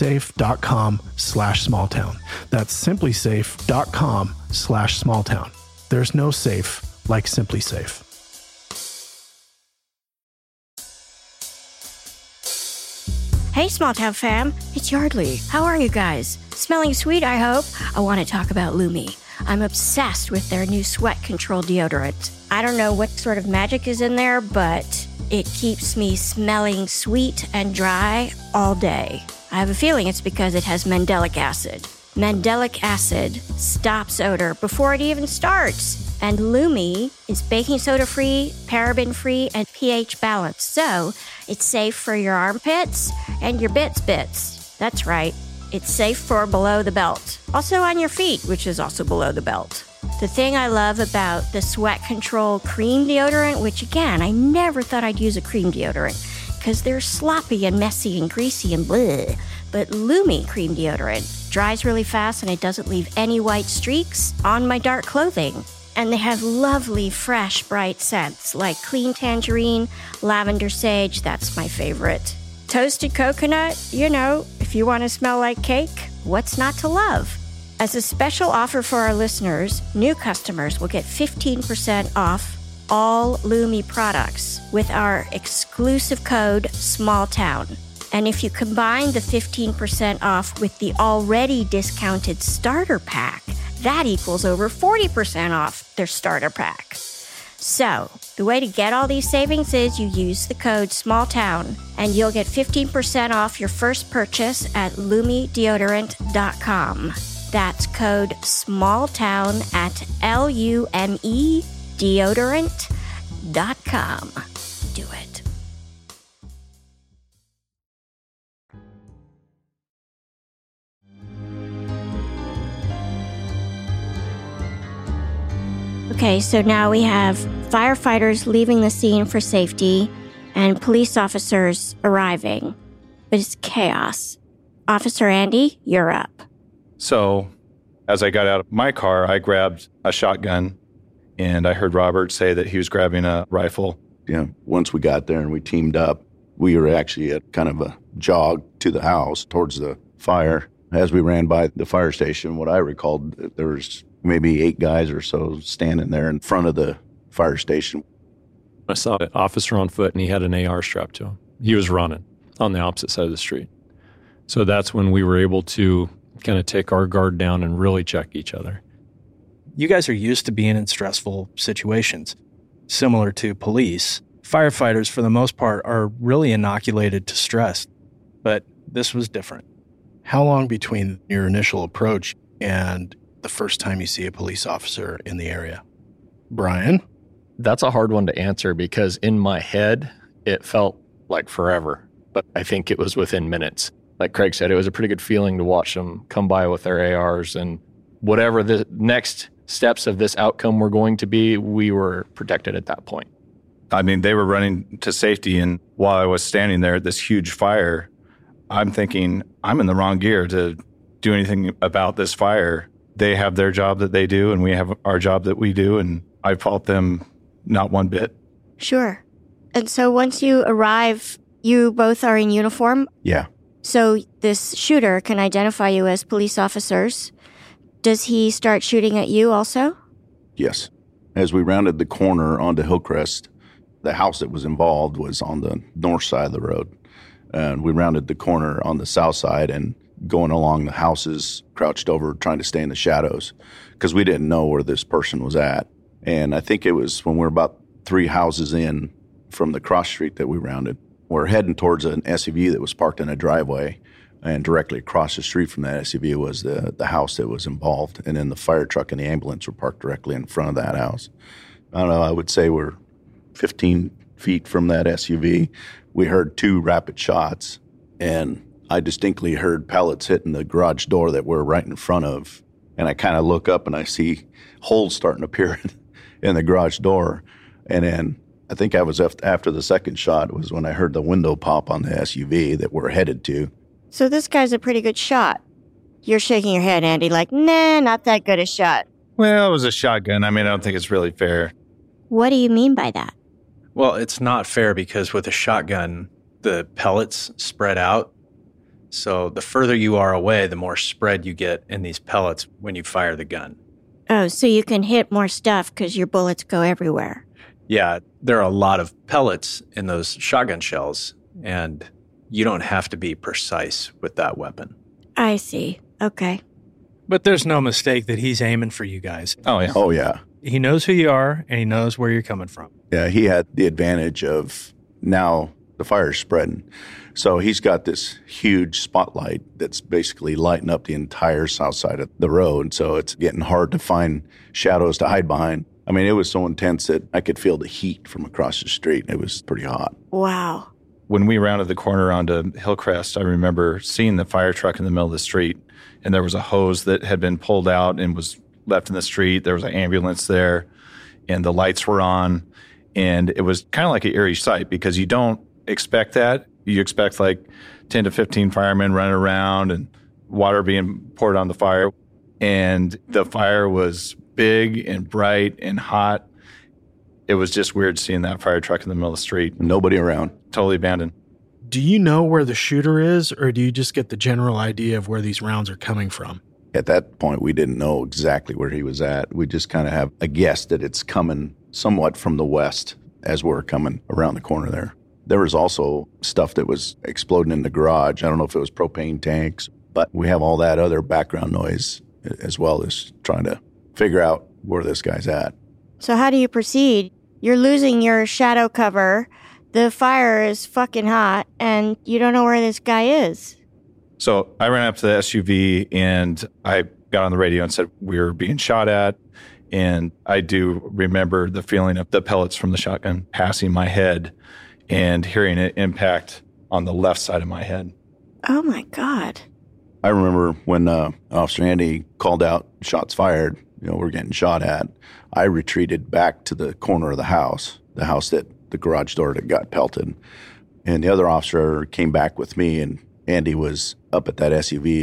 I: simplysafe.com/smalltown. That's simplysafe.com/smalltown. There's no safe like Simply Safe.
G: Hey, small town fam, it's Yardley. How are you guys? Smelling sweet, I hope. I want to talk about Lumi. I'm obsessed with their new sweat control deodorant. I don't know what sort of magic is in there, but it keeps me smelling sweet and dry all day. I have a feeling it's because it has mandelic acid. Mandelic acid stops odor before it even starts. And Lumi is baking soda free, paraben free, and pH balanced. So it's safe for your armpits and your bits. That's right. It's safe for below the belt. Also on your feet, which is also below the belt. The thing I love about the Sweat Control cream deodorant, which again, I never thought I'd use a cream deodorant because they're sloppy and messy and greasy and bleh. But Lumi cream deodorant dries really fast and it doesn't leave any white streaks on my dark clothing. And they have lovely, fresh, bright scents like clean tangerine, lavender sage, that's my favorite. Toasted coconut, you know, if you want to smell like cake, what's not to love? As a special offer for our listeners, new customers will get 15% off all Lumi products with our exclusive code SMALLTOWN. And if you combine the 15% off with the already discounted starter pack, that equals over 40% off their starter pack. So, the way to get all these savings is you use the code SMALLTOWN and you'll get 15% off your first purchase at LumiDeodorant.com. That's code SMALLTOWN at LumiDeodorant.com. Do it. Okay, so now we have firefighters leaving the scene for safety and police officers arriving. But it's chaos. Officer Andy, you're up.
N: So as I got out of my car, I grabbed a shotgun, and I heard Robert say that he was grabbing a rifle.
P: Yeah, once we got there and we teamed up, we were actually at kind of a jog to the house towards the fire. As we ran by the fire station, what I recalled, there was maybe 8 guys or so standing there in front of the fire station.
F: I saw an officer on foot, and he had an AR strapped to him. He was running on the opposite side of the street. So that's when we were able to kind of take our guard down and really check each other.
I: You guys are used to being in stressful situations. Similar to police, firefighters, for the most part, are really inoculated to stress. But this was different. How long between your initial approach and the first time you see a police officer in the area? Brian?
H: That's a hard one to answer because in my head, it felt like forever. But I think it was within minutes. Like Craig said, it was a pretty good feeling to watch them come by with their ARs, and whatever the next steps of this outcome were going to be, we were protected at that point.
N: I mean, they were running to safety, and while I was standing there at this huge fire, I'm thinking, I'm in the wrong gear to do anything about this fire. They have their job that they do, and we have our job that we do, and I fault them not one bit.
G: Sure. And so once you arrive, you both are in uniform?
P: Yeah.
G: So this shooter can identify you as police officers. Does he start shooting at you also?
P: Yes. As we rounded the corner onto Hillcrest, the house that was involved was on the north side of the road. And we rounded the corner on the south side and going along the houses, crouched over, trying to stay in the shadows because we didn't know where this person was at. And I think it was when we were about 3 houses in from the cross street that we rounded. We're heading towards an SUV that was parked in a driveway, and directly across the street from that SUV was the house that was involved. And then the fire truck and the ambulance were parked directly in front of that house. I don't know, I would say we're 15 feet from that SUV. We heard 2 rapid shots, and I distinctly heard pellets hitting the garage door that we're right in front of. And I kind of look up and I see holes starting to appear in the garage door. And then I think I was after the second shot was when I heard the window pop on the SUV that we're headed to.
G: So this guy's a pretty good shot. You're shaking your head, Andy, like, nah, not that good a shot.
N: Well, it was a shotgun. I mean, I don't think it's really fair.
G: What do you mean by that?
K: Well, it's not fair because with a shotgun, the pellets spread out. So the further you are away, the more spread you get in these pellets when you fire the gun.
G: Oh, so you can hit more stuff because your bullets go everywhere.
K: Yeah, there are a lot of pellets in those shotgun shells, and you don't have to be precise with that weapon.
G: I see. Okay.
I: But there's no mistake that he's aiming for you guys.
N: Oh, yeah.
P: Oh, yeah.
I: He knows who you are, and he knows where you're coming from.
P: Yeah, he had the advantage of now the fire's spreading. So he's got this huge spotlight that's basically lighting up the entire south side of the road. So it's getting hard to find shadows to hide behind. I mean, it was so intense that I could feel the heat from across the street. It was pretty hot.
G: Wow.
N: When we rounded the corner onto Hillcrest, I remember seeing the fire truck in the middle of the street, and there was a hose that had been pulled out and was left in the street. There was an ambulance there, and the lights were on, and it was kind of like an eerie sight because you don't expect that. You expect like 10 to 15 firemen running around and water being poured on the fire, and the fire was big and bright and hot. It was just weird seeing that fire truck in the middle of the street.
P: Nobody around.
N: Totally abandoned.
I: Do you know where the shooter is, or do you just get the general idea of where these rounds are coming from?
P: At that point, we didn't know exactly where he was at. We just kind of have a guess that it's coming somewhat from the west as we're coming around the corner there. There was also stuff that was exploding in the garage. I don't know if it was propane tanks, but we have all that other background noise as well as trying to figure out where this guy's at.
G: So how do you proceed? You're losing your shadow cover. The fire is fucking hot, and you don't know where this guy is.
N: So I ran up to the SUV, and I got on the radio and said we were being shot at. And I do remember the feeling of the pellets from the shotgun passing my head and hearing it impact on the left side of my head.
G: Oh, my God.
P: I remember when Officer Andy called out, shots fired, we're getting shot at. I retreated back to the corner of the house that the garage door that got pelted. And the other officer came back with me, and Andy was up at that SUV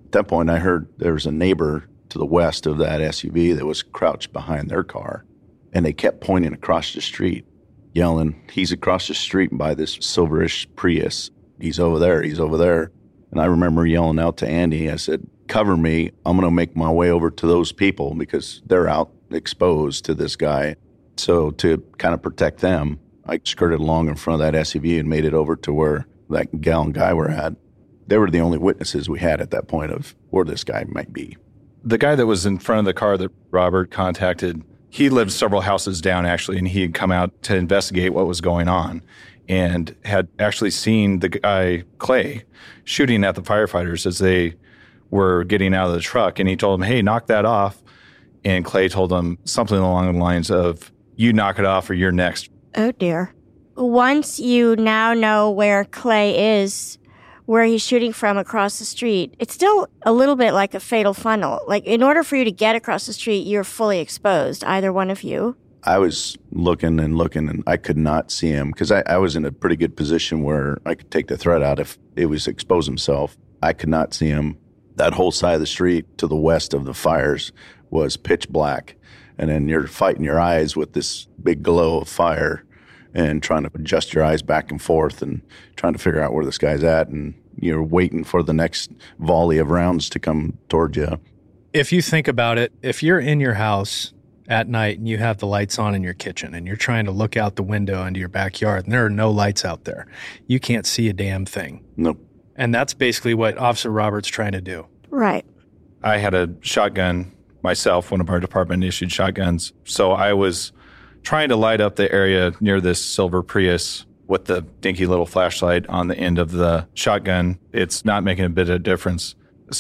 P: At that point, I heard there was a neighbor to the west of that SUV that was crouched behind their car, and they kept pointing across the street, yelling, "He's across the street by this silverish Prius. He's over there. He's over there." And I remember yelling out to Andy, I said, "Cover me. I'm going to make my way over to those people because they're out exposed to this guy." So to kind of protect them, I skirted along in front of that SUV and made it over to where that gal and guy were at. They were the only witnesses we had at that point of where this guy might be.
N: The guy that was in front of the car that Robert contacted, he lived several houses down, actually, and he had come out to investigate what was going on and had actually seen the guy, Clay, shooting at the firefighters as they were getting out of the truck. And he told him, "Hey, knock that off." And Clay told him something along the lines of, "You knock it off or you're next."
G: Oh, dear. Once you now know where Clay is, where he's shooting from across the street, it's still a little bit like a fatal funnel. Like, in order for you to get across the street, you're fully exposed, either one of you.
P: I was looking, and I could not see him because I was in a pretty good position where I could take the threat out if it was expose himself. I could not see him. That whole side of the street to the west of the fires was pitch black. And then you're fighting your eyes with this big glow of fire and trying to adjust your eyes back and forth and trying to figure out where this guy's at. And you're waiting for the next volley of rounds to come towards you.
I: If you think about it, if you're in your house at night and you have the lights on in your kitchen and you're trying to look out the window into your backyard and there are no lights out there, you can't see a damn thing.
P: Nope.
I: And that's basically what Officer Robert's trying to do.
G: Right.
N: I had a shotgun myself, one of our department issued shotguns. So I was trying to light up the area near this silver Prius with the dinky little flashlight on the end of the shotgun. It's not making a bit of difference.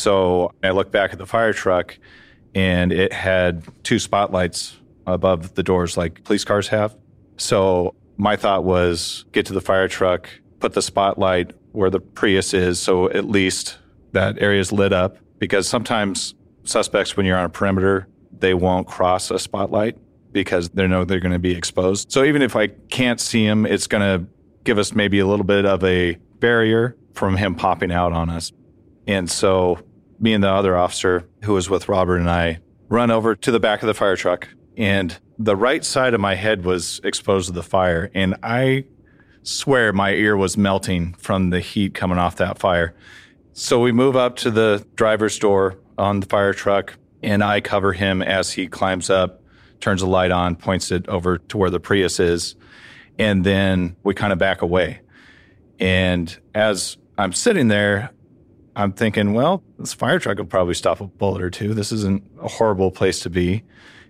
N: So I looked back at the fire truck and it had two spotlights above the doors like police cars have. So my thought was get to the fire truck, put the spotlight where the Prius is so at least that area is lit up, because sometimes suspects, when you're on a perimeter, they won't cross a spotlight because they know they're going to be exposed. So even if I can't see him, it's going to give us maybe a little bit of a barrier from him popping out on us. And so me and the other officer who was with Robert and I run over to the back of the fire truck, and the right side of my head was exposed to the fire. And I swear my ear was melting from the heat coming off that fire. So we move up to the driver's door on the fire truck, and I cover him as he climbs up, turns the light on, points it over to where the Prius is, and then we kind of back away. And as I'm sitting there, I'm thinking, well, this fire truck will probably stop a bullet or two. This isn't a horrible place to be.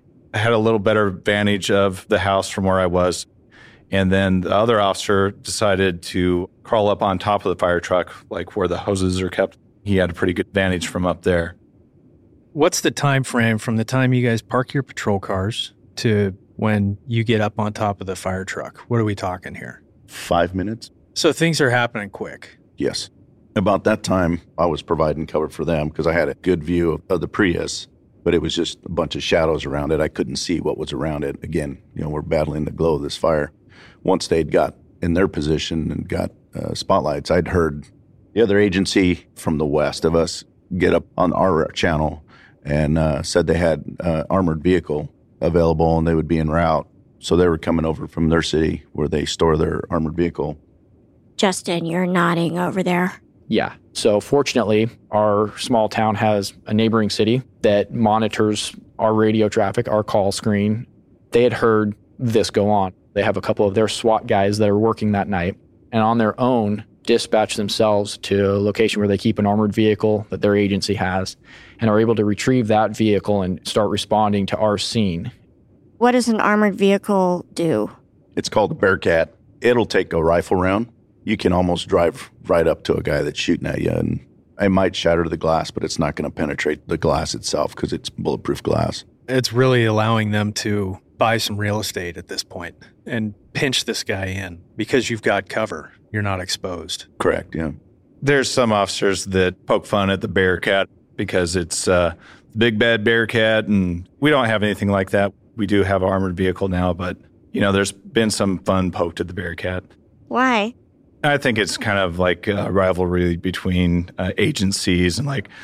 N: I had a little better vantage of the house from where I was. And then the other officer decided to crawl up on top of the fire truck, like where the hoses are kept. He had a pretty good vantage from up there.
I: What's the time frame from the time you guys park your patrol cars to when you get up on top of the fire truck? What are we talking here?
P: 5 minutes.
I: So things are happening quick.
P: Yes. About that time, I was providing cover for them because I had a good view of the Prius, but it was just a bunch of shadows around it. I couldn't see what was around it. Again, we're battling the glow of this fire. Once they'd got in their position and got spotlights, I'd heard the other agency from the west of us get up on our channel and said they had armored vehicle available and they would be en route. So they were coming over from their city where they store their armored vehicle.
G: Justin, you're nodding over there.
O: Yeah. So fortunately, our small town has a neighboring city that monitors our radio traffic, our call screen. They had heard this go on. They have a couple of their SWAT guys that are working that night and on their own dispatch themselves to a location where they keep an armored vehicle that their agency has and are able to retrieve that vehicle and start responding to our scene.
G: What does an armored vehicle do?
P: It's called a Bearcat. It'll take a rifle round. You can almost drive right up to a guy that's shooting at you, and it might shatter the glass, but it's not going to penetrate the glass itself because it's bulletproof glass.
I: It's really allowing them to buy some real estate at this point and pinch this guy in because you've got cover. You're not exposed.
P: Correct, yeah.
N: There's some officers that poke fun at the Bearcat because it's the big bad Bearcat, and we don't have anything like that. We do have an armored vehicle now, but, there's been some fun poked at the Bearcat.
G: Why?
N: I think it's kind of like a rivalry between agencies, and like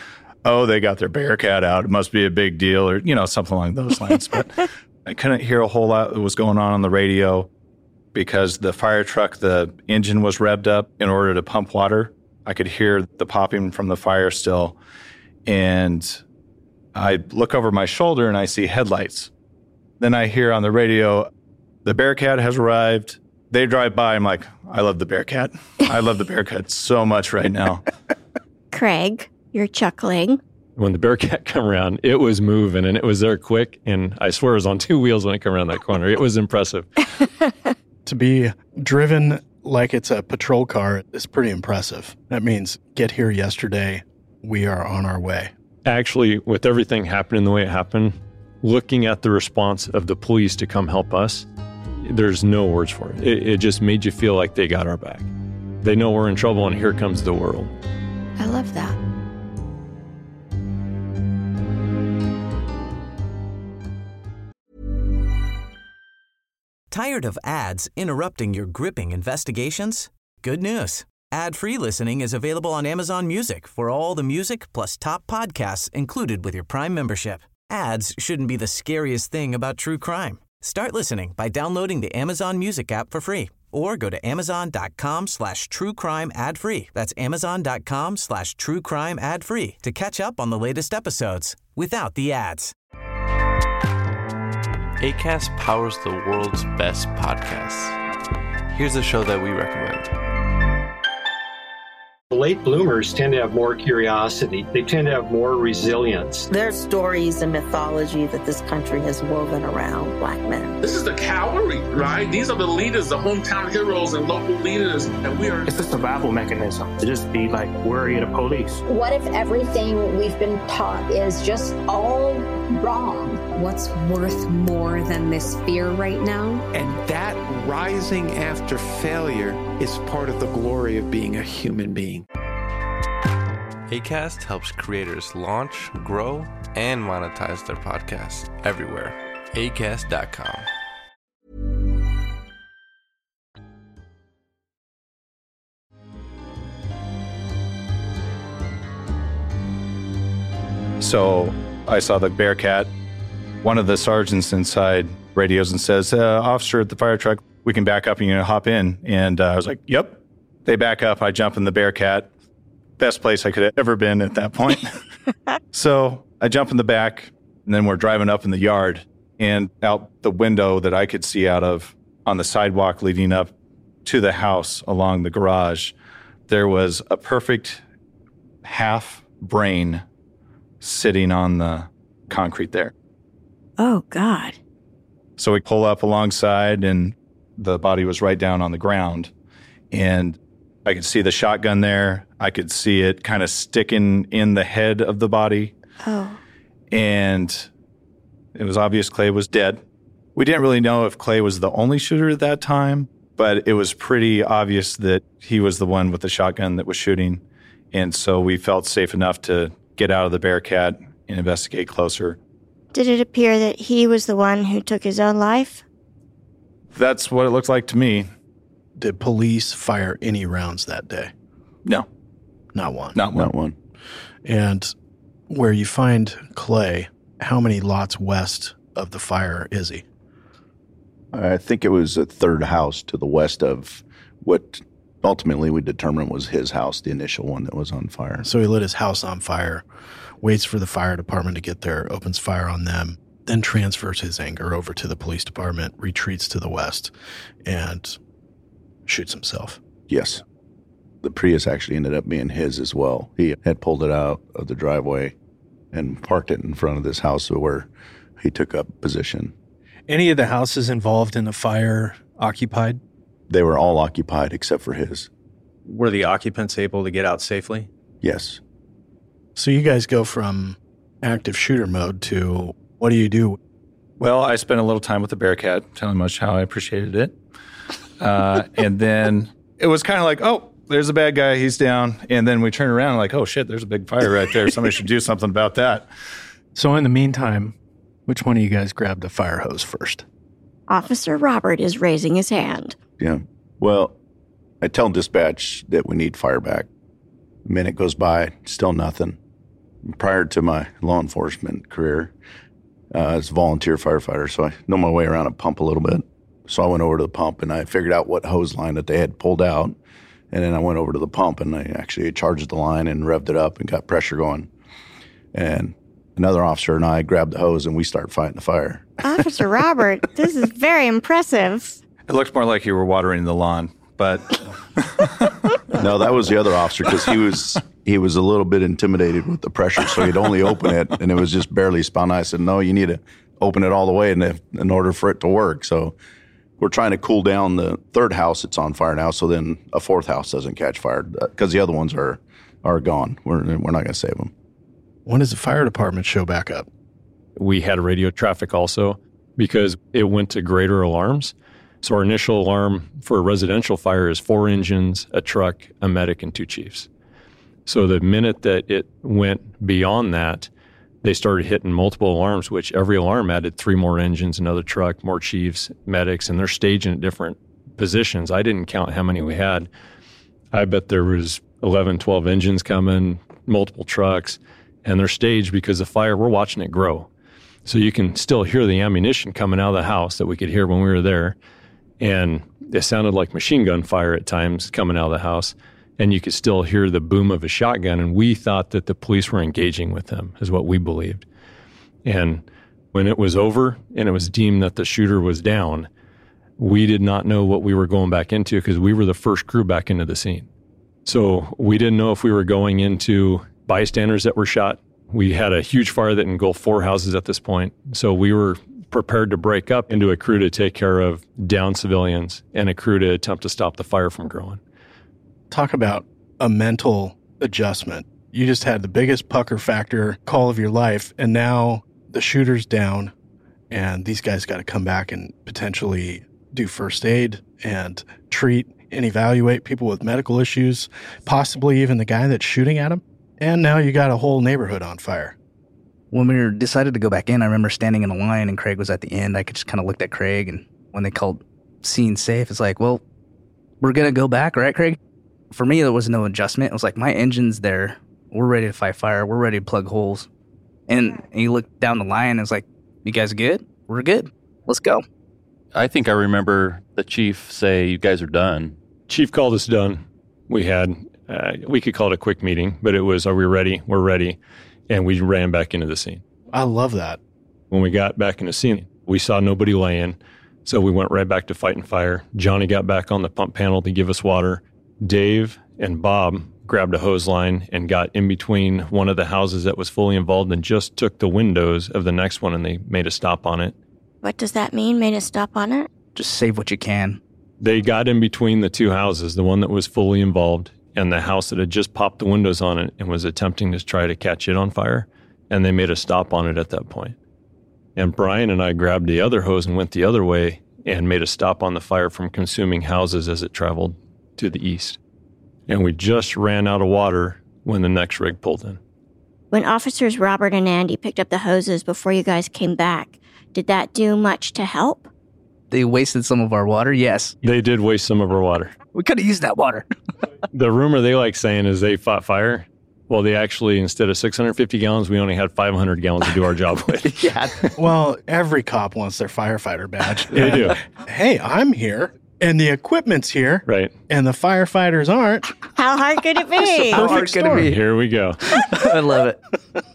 N: oh, they got their Bearcat out. It must be a big deal, or, something along those lines. But I couldn't hear a whole lot that was going on the radio because the fire truck, the engine was revved up in order to pump water. I could hear the popping from the fire still. And I look over my shoulder and I see headlights. Then I hear on the radio, the Bearcat has arrived. They drive by. I'm like, I love the Bearcat. I love the Bearcat so much right now.
G: Craig, you're chuckling.
F: When the Bearcat come around, it was moving and it was there quick. And I swear it was on 2 wheels when it came around that corner. It was impressive.
I: To be driven like it's a patrol car is pretty impressive. That means get here yesterday. We are on our way.
F: Actually, with everything happening the way it happened, looking at the response of the police to come help us, there's no words for it. It just made you feel like they got our back. They know we're in trouble, and here comes the world.
G: I love that.
A: Tired of ads interrupting your gripping investigations? Good news. Ad-free listening is available on Amazon Music for all the music plus top podcasts included with your Prime membership. Ads shouldn't be the scariest thing about true crime. Start listening by downloading the Amazon Music app for free or go to amazon.com/truecrime ad-free. That's amazon.com/truecrime ad-free to catch up on the latest episodes without the ads.
Q: Acast powers the world's best podcasts. Here's a show that we recommend.
R: Late bloomers tend to have more curiosity. They tend to have more resilience.
S: There's stories and mythology that this country has woven around Black men.
T: This is the cavalry, right? These are the leaders, the hometown heroes and local leaders. And we are...
U: It's a survival mechanism to just be like worry of the police.
V: What if everything we've been taught is just all wrong?
W: What's worth more than this fear right now?
X: And that rising after failure is part of the glory of being a human being.
Q: Acast helps creators launch, grow, and monetize their podcasts everywhere. Acast.com.
N: So I saw the Bearcat. One of the sergeants inside radios and says, officer at the fire truck, we can back up and hop in. And I was like, yep. They back up. I jump in the Bearcat. Best place I could have ever been at that point. So I jump in the back, and then we're driving up in the yard. And out the window that I could see out of on the sidewalk leading up to the house along the garage, there was a perfect half brain sitting on the concrete there.
G: Oh, God.
N: So we pull up alongside, and the body was right down on the ground. And I could see the shotgun there. I could see it kind of sticking in the head of the body.
G: Oh.
N: And it was obvious Clay was dead. We didn't really know if Clay was the only shooter at that time, but it was pretty obvious that he was the one with the shotgun that was shooting. And so we felt safe enough to get out of the Bearcat and investigate closer.
G: Did it appear that he was the one who took his own life?
N: That's what it looked like to me.
I: Did police fire any rounds that day?
N: No.
I: Not one?
N: Not one.
I: And where you find Clay, how many lots west of the fire is he?
P: I think it was a third house to the west of what ultimately we determined was his house, the initial one that was on fire.
I: So he lit his house on fire, waits for the fire department to get there, opens fire on them, then transfers his anger over to the police department, retreats to the west, and shoots himself.
P: Yes. The Prius actually ended up being his as well. He had pulled it out of the driveway and parked it in front of this house where he took up position.
Y: Any of the houses involved in the fire occupied?
P: They were all occupied except for his.
K: Were the occupants able to get out safely?
P: Yes.
I: So you guys go from active shooter mode to what do you do?
N: Well, I spent a little time with the Bearcat, telling much how I appreciated it. And then it was kind of like, oh, there's a bad guy, he's down. And then we turn around and like, oh, shit, there's a big fire right there. Somebody should do something about that.
Y: So in the meantime, which one of you guys grabbed the fire hose first?
G: Officer Robert is raising his hand.
P: Yeah. Well, I tell dispatch that we need fire back. A minute goes by, still nothing. prior to my law enforcement career, as a volunteer firefighter, so I know my way around a pump a little bit. So I went over to the pump and I figured out what hose line that they had pulled out. And then I went over to the pump and I actually charged the line and revved it up and got pressure going. And another officer and I grabbed the hose and we started fighting the fire.
G: Officer Robert, this is very impressive.
N: It looks more like you were watering the lawn, but
P: no, that was the other officer because he was a little bit intimidated with the pressure, so he'd only open it and it was just barely spun. I said, no, you need to open it all the way in order for it to work. So we're trying to cool down the third house that's on fire now, so then a fourth house doesn't catch fire because the other ones are gone. We're not going to save them.
I: When does the fire department show back up?
F: We had radio traffic also because it went to greater alarms. So our initial alarm for a residential fire is 4 engines, a truck, a medic, and 2 chiefs. So the minute that it went beyond that, they started hitting multiple alarms, which every alarm added 3 more engines, another truck, more chiefs, medics, and they're staging at different positions. I didn't count how many we had. I bet there was 11, 12 engines coming, multiple trucks, and they're staged because the fire, we're watching it grow. So you can still hear the ammunition coming out of the house that we could hear when we were there. And it sounded like machine gun fire at times coming out of the house. And you could still hear the boom of a shotgun. And we thought that the police were engaging with them, is what we believed. And when it was over and it was deemed that the shooter was down, we did not know what we were going back into because we were the first crew back into the scene. So we didn't know if we were going into bystanders that were shot. We had a huge fire that engulfed 4 houses at this point. So we were prepared to break up into a crew to take care of downed civilians and a crew to attempt to stop the fire from growing.
I: Talk about a mental adjustment. You just had the biggest pucker factor call of your life, and now the shooter's down, and these guys got to come back and potentially do first aid and treat and evaluate people with medical issues, possibly even the guy that's shooting at them. And now you got a whole neighborhood on fire.
L: When we decided to go back in, I remember standing in a line and Craig was at the end. I could just kind of looked at Craig, and when they called scene safe, it's like, well, we're going to go back, right, Craig? For me, there was no adjustment. It was like, my engine's there. We're ready to fight fire. We're ready to plug holes. And you look down the line, and it's like, you guys good? We're good. Let's go.
B: I think I remember the chief say, you guys are done.
F: Chief called us done. We had, we could call it a quick meeting, but it was, are we ready? We're ready. And we ran back into the scene.
I: I love that.
F: When we got back in the scene, we saw nobody laying. So we went right back to fighting fire. Johnny got back on the pump panel to give us water. Dave and Bob grabbed a hose line and got in between one of the houses that was fully involved and just took the windows of the next one, and they made a stop on it.
G: What does that mean, made a stop on it?
L: Just save what you can.
F: They got in between the 2 houses, the one that was fully involved and the house that had just popped the windows on it and was attempting to try to catch it on fire. And they made a stop on it at that point. And Brian and I grabbed the other hose and went the other way and made a stop on the fire from consuming houses as it traveled to the east. And we just ran out of water when the next rig pulled in.
G: When officers Robert and Andy picked up the hoses before you guys came back, did that do much to help?
L: They wasted some of our water, yes.
F: They did waste some of our water.
L: We could have used that water.
F: The rumor they like saying is they fought fire. Well, they actually, instead of 650 gallons, we only had 500 gallons to do our job with.
L: Yeah.
I: Well, every cop wants their firefighter badge.
F: They do.
I: Hey, I'm here, and the equipment's here.
F: Right.
I: And the firefighters aren't.
G: How hard could it be?
L: How hard could it be?
F: Here we go.
L: I love it.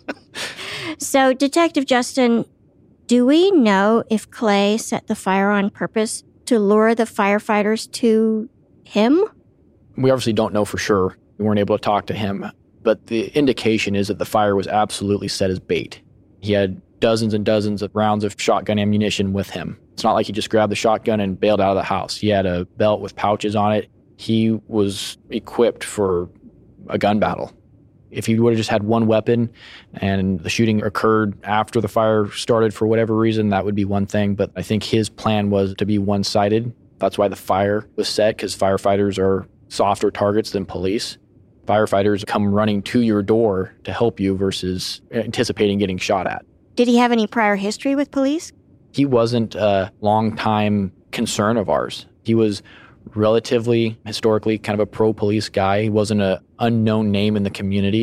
G: So, Detective Justin, do we know if Clay set the fire on purpose to lure the firefighters to him?
O: We obviously don't know for sure. We weren't able to talk to him. But the indication is that the fire was absolutely set as bait. He had dozens and dozens of rounds of shotgun ammunition with him. It's not like he just grabbed the shotgun and bailed out of the house. He had a belt with pouches on it. He was equipped for a gun battle. If he would have just had one weapon and the shooting occurred after the fire started for whatever reason, that would be one thing. But I think his plan was to be one-sided. That's why the fire was set, because firefighters are softer targets than police. Firefighters come running to your door to help you versus anticipating getting shot at.
G: Did he have any prior history with police?
O: He wasn't a long-time concern of ours. He was relatively, historically, kind of a pro-police guy. He wasn't an unknown name in the community.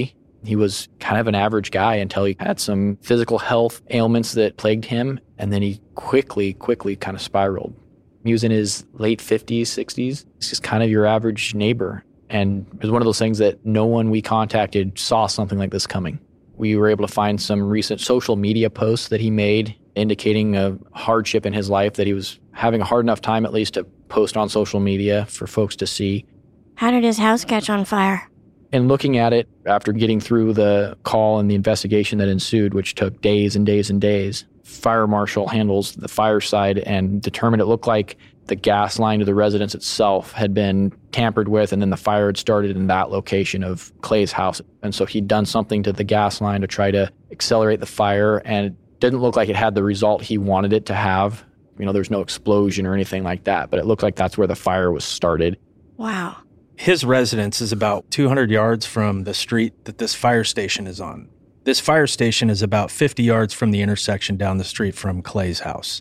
O: He was kind of an average guy until he had some physical health ailments that plagued him. And then he quickly kind of spiraled. He was in his late 50s, 60s. He's just kind of your average neighbor. And it was one of those things that no one we contacted saw something like this coming. We were able to find some recent social media posts that he made indicating a hardship in his life, that he was having a hard enough time at least to post on social media for folks to see.
G: How did his house catch on fire?
O: And looking at it, after getting through the call and the investigation that ensued, which took days and days and days, fire marshal handles the fire side and determined it looked like the gas line to the residence itself had been tampered with, and then the fire had started in that location of Clay's house. And so he'd done something to the gas line to try to accelerate the fire, and it didn't look like it had the result he wanted it to have. There's no explosion or anything like that, but it looked like that's where the fire was started.
G: Wow.
K: His residence is about 200 yards from the street that this fire station is on. This fire station is about 50 yards from the intersection down the street from Clay's house.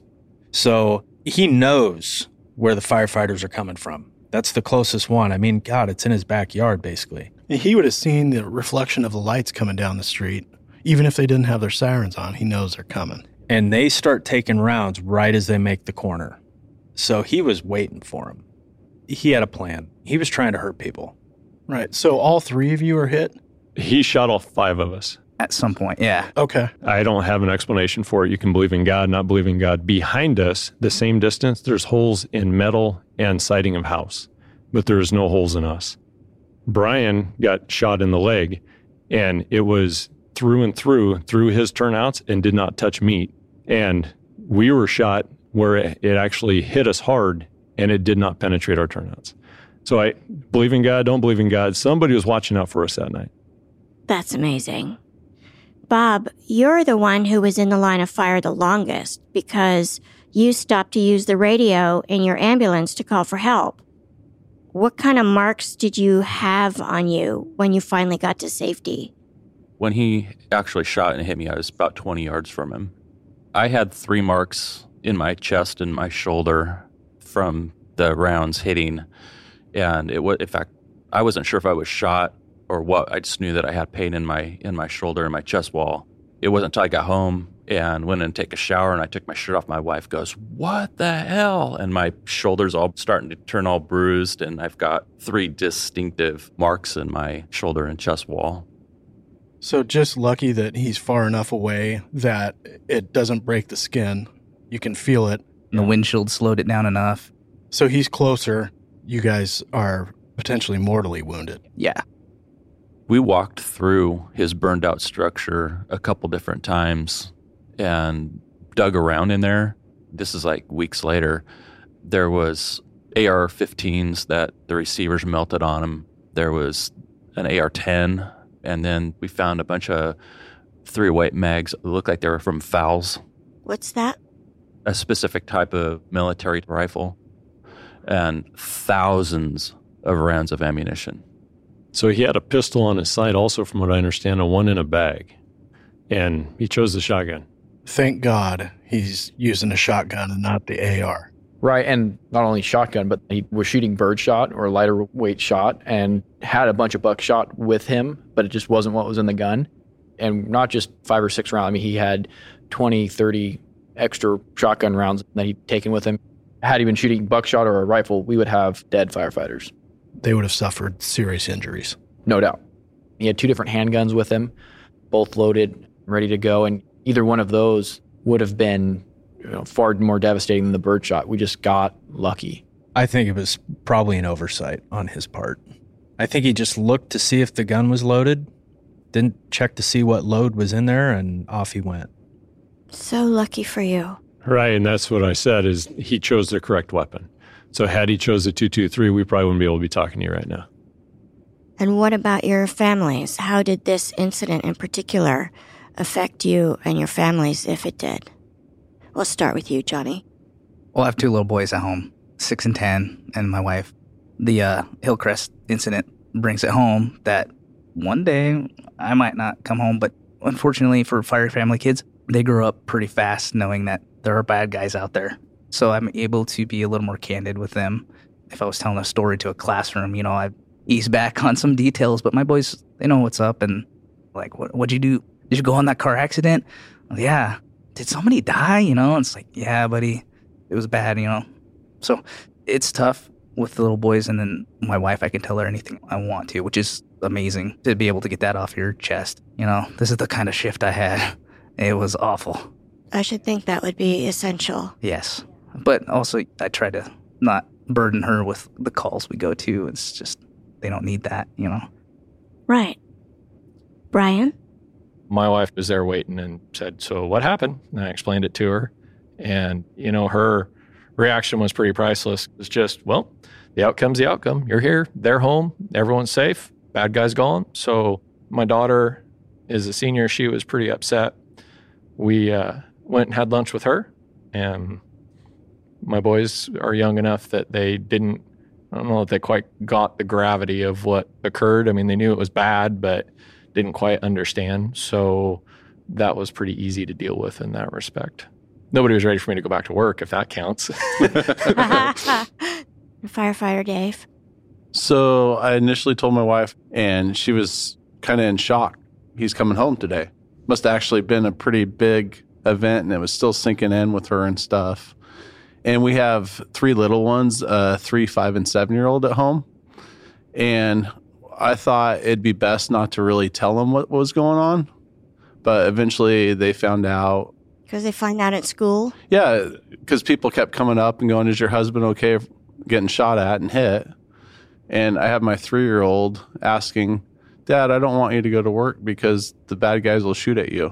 K: So he knows where the firefighters are coming from. That's the closest one. I mean, God, it's in his backyard, basically.
I: He would have seen the reflection of the lights coming down the street. Even if they didn't have their sirens on, he knows they're coming.
K: And they start taking rounds right as they make the corner. So he was waiting for him. He had a plan. He was trying to hurt people.
I: Right. So all three of you are hit?
F: He shot off 5 of us.
L: At some point, yeah.
I: Okay.
F: I don't have an explanation for it. You can believe in God, not believe in God. Behind us, the same distance, there's holes in metal and siding of house, but there's no holes in us. Brian got shot in the leg, and it was through and through his turnouts and did not touch meat. And we were shot where it actually hit us hard, and it did not penetrate our turnouts. So I believe in God, don't believe in God. Somebody was watching out for us that night.
G: That's amazing. Bob, you're the one who was in the line of fire the longest because you stopped to use the radio in your ambulance to call for help. What kind of marks did you have on you when you finally got to safety?
B: When he actually shot and hit me, I was about 20 yards from him. I had 3 marks in my chest and my shoulder from the rounds hitting. And in fact, I wasn't sure if I was shot or what. I just knew that I had pain in my shoulder and my chest wall. It wasn't until I got home and went in and take a shower and I took my shirt off. My wife goes, "What the hell?" And my shoulder's all starting to turn all bruised, and I've got 3 distinctive marks in my shoulder and chest wall.
I: So just lucky that he's far enough away that it doesn't break the skin. You can feel it.
L: And the windshield slowed it down enough.
I: So he's closer. You guys are potentially mortally wounded.
L: Yeah.
B: We walked through his burned out structure a couple different times and dug around in there. This is like weeks later. There was AR-15s that the receivers melted on them. There was an AR-10, and then we found a bunch of 308 mags. It looked like they were from Fowls.
G: What's that?
B: A specific type of military rifle, and thousands of rounds of ammunition.
F: So he had a pistol on his side also, from what I understand, and one in a bag. And he chose the shotgun.
I: Thank God he's using a shotgun and not the AR.
O: Right, and not only shotgun, but he was shooting birdshot or lighter weight shot and had a bunch of buckshot with him, but it just wasn't what was in the gun. And not just 5 or 6 rounds. I mean, he had 20, 30 extra shotgun rounds that he'd taken with him. Had he been shooting buckshot or a rifle, we would have dead firefighters.
I: They would have suffered serious injuries.
O: No doubt. He had 2 different handguns with him, both loaded, ready to go, and either one of those would have been far more devastating than the birdshot. We just got lucky.
K: I think it was probably an oversight on his part. I think he just looked to see if the gun was loaded, didn't check to see what load was in there, and off he went.
G: So lucky for you.
F: Right, and that's what I said, is he chose the correct weapon. So had he chose the .223, we probably wouldn't be able to be talking to you right now.
G: And what about your families? How did this incident in particular affect you and your families, if it did? We'll start with you, Johnny.
L: Well, I have 2 little boys at home, 6 and 10, and my wife. The Hillcrest incident brings it home that one day I might not come home, but unfortunately for fire family kids, they grow up pretty fast knowing that there are bad guys out there. So I'm able to be a little more candid with them. If I was telling a story to a classroom, I'd ease back on some details, but my boys, they know what's up, and Like, what'd you do? Did you go on that car accident? Yeah. Did somebody die? And it's like, yeah, buddy, it was bad, So it's tough with the little boys. And then my wife, I can tell her anything I want to, which is amazing to be able to get that off your chest. This is the kind of shift I had. It was awful.
G: I should think that would be essential.
L: Yes. But also, I try to not burden her with the calls we go to. It's just, they don't need that,
G: Right. Brian?
H: My wife was there waiting and said, so what happened? And I explained it to her. And, her reaction was pretty priceless. It's just, well, the outcome's the outcome. You're here, they're home, everyone's safe, bad guy's gone. So my daughter is a senior. She was pretty upset. We went and had lunch with her, and my boys are young enough that I don't know if they quite got the gravity of what occurred. I mean, they knew it was bad, but didn't quite understand. So that was pretty easy to deal with in that respect. Nobody was ready for me to go back to work, if that counts.
G: Firefighter Dave.
C: So I initially told my wife, and she was kind of in shock. He's coming home today. Must have actually been a pretty big event, and it was still sinking in with her and stuff. And we have 3 little ones, 3, 5, and 7-year-old at home. And I thought it'd be best not to really tell them what was going on. But eventually they found out.
G: Because they find out at school?
C: Yeah, because people kept coming up and going, is your husband okay getting shot at and hit? And I have my 3-year-old asking, Dad, I don't want you to go to work because the bad guys will shoot at you.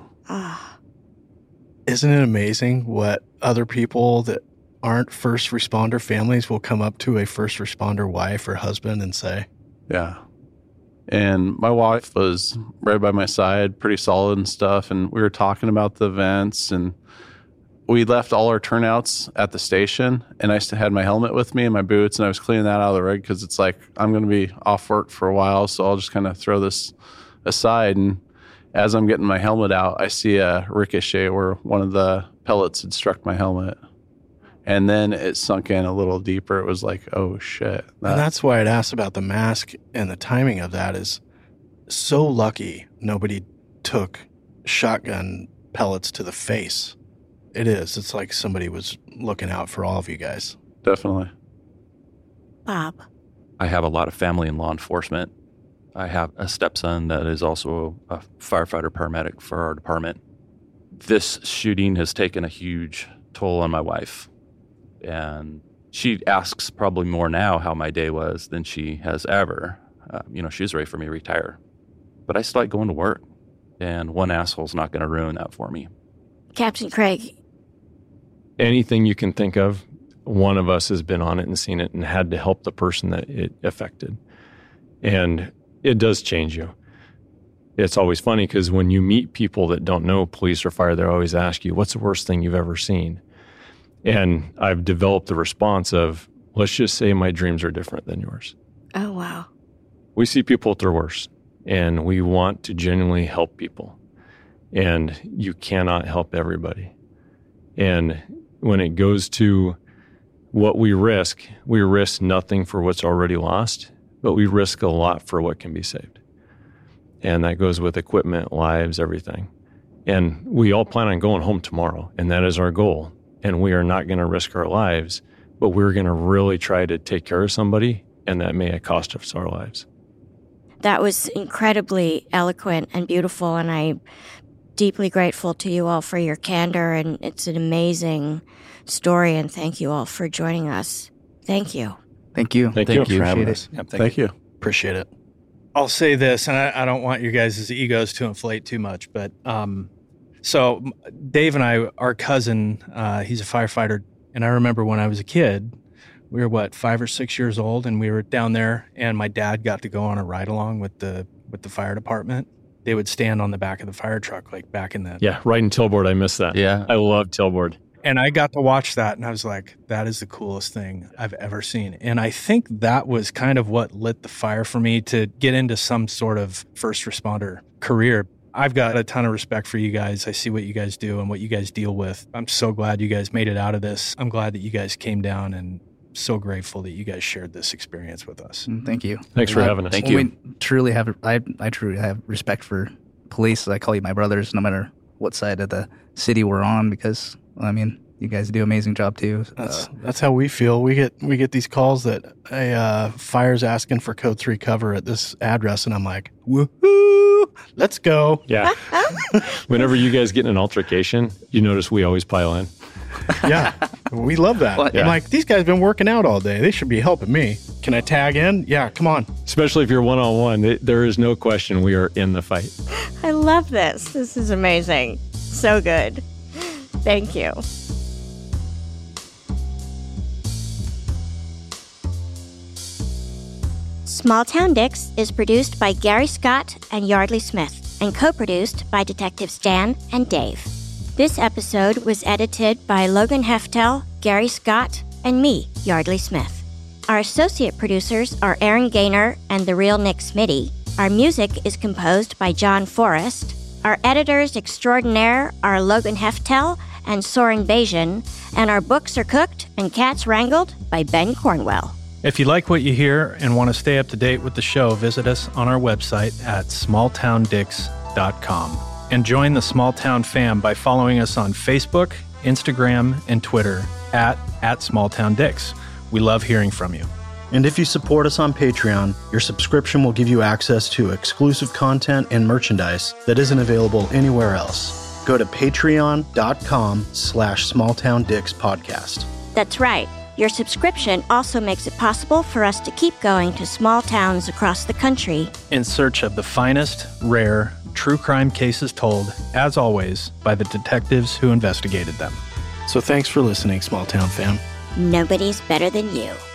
I: Isn't it amazing what other people that aren't first responder families will come up to a first responder wife or husband and say?
C: Yeah. And my wife was right by my side, pretty solid and stuff. And we were talking about the events, and we left all our turnouts at the station. And I still had my helmet with me and my boots, and I was cleaning that out of the rig because it's like, I'm going to be off work for a while. So I'll just kind of throw this aside. And as I'm getting my helmet out, I see a ricochet where one of the pellets had struck my helmet. And then it sunk in a little deeper. It was like, oh, shit.
I: And that's why I'd asked about the mask, and the timing of that is so lucky nobody took shotgun pellets to the face. It is. It's like somebody was looking out for all of you guys.
C: Definitely.
G: Bob.
B: I have a lot of family in law enforcement. I have a stepson that is also a firefighter paramedic for our department. This shooting has taken a huge toll on my wife. And she asks probably more now how my day was than she has ever. She was ready for me to retire. But I still like going to work. And one asshole's not going to ruin that for me.
G: Captain Craig.
F: Anything you can think of, one of us has been on it and seen it and had to help the person that it affected. And it does change you. It's always funny because when you meet people that don't know police or fire, they always ask you, what's the worst thing you've ever seen? And I've developed the response of, let's just say my dreams are different than yours.
G: Oh, wow.
F: We see people at their worst, and we want to genuinely help people. And you cannot help everybody. And when it goes to what we risk nothing for what's already lost, but we risk a lot for what can be saved. And that goes with equipment, lives, everything. And we all plan on going home tomorrow, and that is our goal. And we are not going to risk our lives, but we're going to really try to take care of somebody, and that may cost us our lives.
G: That was incredibly eloquent and beautiful, and I'm deeply grateful to you all for your candor, and it's an amazing story, and thank you all for joining us. Thank you.
L: Thank you.
F: Thank you
I: for having
L: us.
I: Yeah, thank you. Appreciate it.
D: I'll say this, and I don't want your guys' egos to inflate too much, but so Dave and I, our cousin, he's a firefighter, and I remember when I was a kid, we were 5 or 6 years old, and we were down there, and my dad got to go on a ride along with the fire department. They would stand on the back of the fire truck, like back in the...
F: Yeah, right in Tilboard. I miss that.
B: Yeah.
F: I love Tilboard.
D: And I got to watch that, and I was like, that is the coolest thing I've ever seen. And I think that was kind of what lit the fire for me to get into some sort of first responder career. I've got a ton of respect for you guys. I see what you guys do and what you guys deal with. I'm so glad you guys made it out of this. I'm glad that you guys came down, and so grateful that you guys shared this experience with us.
L: Thank you.
F: Thanks for having us.
B: Thank you.
L: I truly have respect for police, I call you my brothers no matter what side of the city we're on because, I mean, you guys do an amazing job too.
I: That's how we feel. We get these calls that a fire's asking for code 3 cover at this address, and I'm like, woohoo, let's go.
F: Yeah. Whenever you guys get in an altercation, you notice we always pile in.
I: Yeah, we love that.
F: Well, yeah.
I: I'm like, these guys have been working out all day. They should be helping me. Can I tag in? Yeah, come on.
F: Especially if you're one-on-one. There is no question we are in the fight.
G: I love this. This is amazing. So good. Thank you. Small Town Dicks is produced by Gary Scott and Yardley Smith and co-produced by Detectives Dan and Dave. This episode was edited by Logan Heftel, Gary Scott, and me, Yardley Smith. Our associate producers are Aaron Gaynor and the real Nick Smitty. Our music is composed by John Forrest. Our editors extraordinaire are Logan Heftel and Soren Bajan, and our books are cooked and cats wrangled by Ben Cornwell.
D: If you like what you hear and want to stay up to date with the show, visit us on our website at smalltowndicks.com. And join the Small Town fam by following us on Facebook, Instagram, and Twitter at SmallTownDicks. We love hearing from you.
I: And if you support us on Patreon, your subscription will give you access to exclusive content and merchandise that isn't available anywhere else. Go to patreon.com/smalltowndickspodcast.
G: That's right. Your subscription also makes it possible for us to keep going to small towns across the country
D: in search of the finest, rare, true crime cases told, as always, by the detectives who investigated them.
I: So thanks for listening, Small Town fam.
G: Nobody's better than you.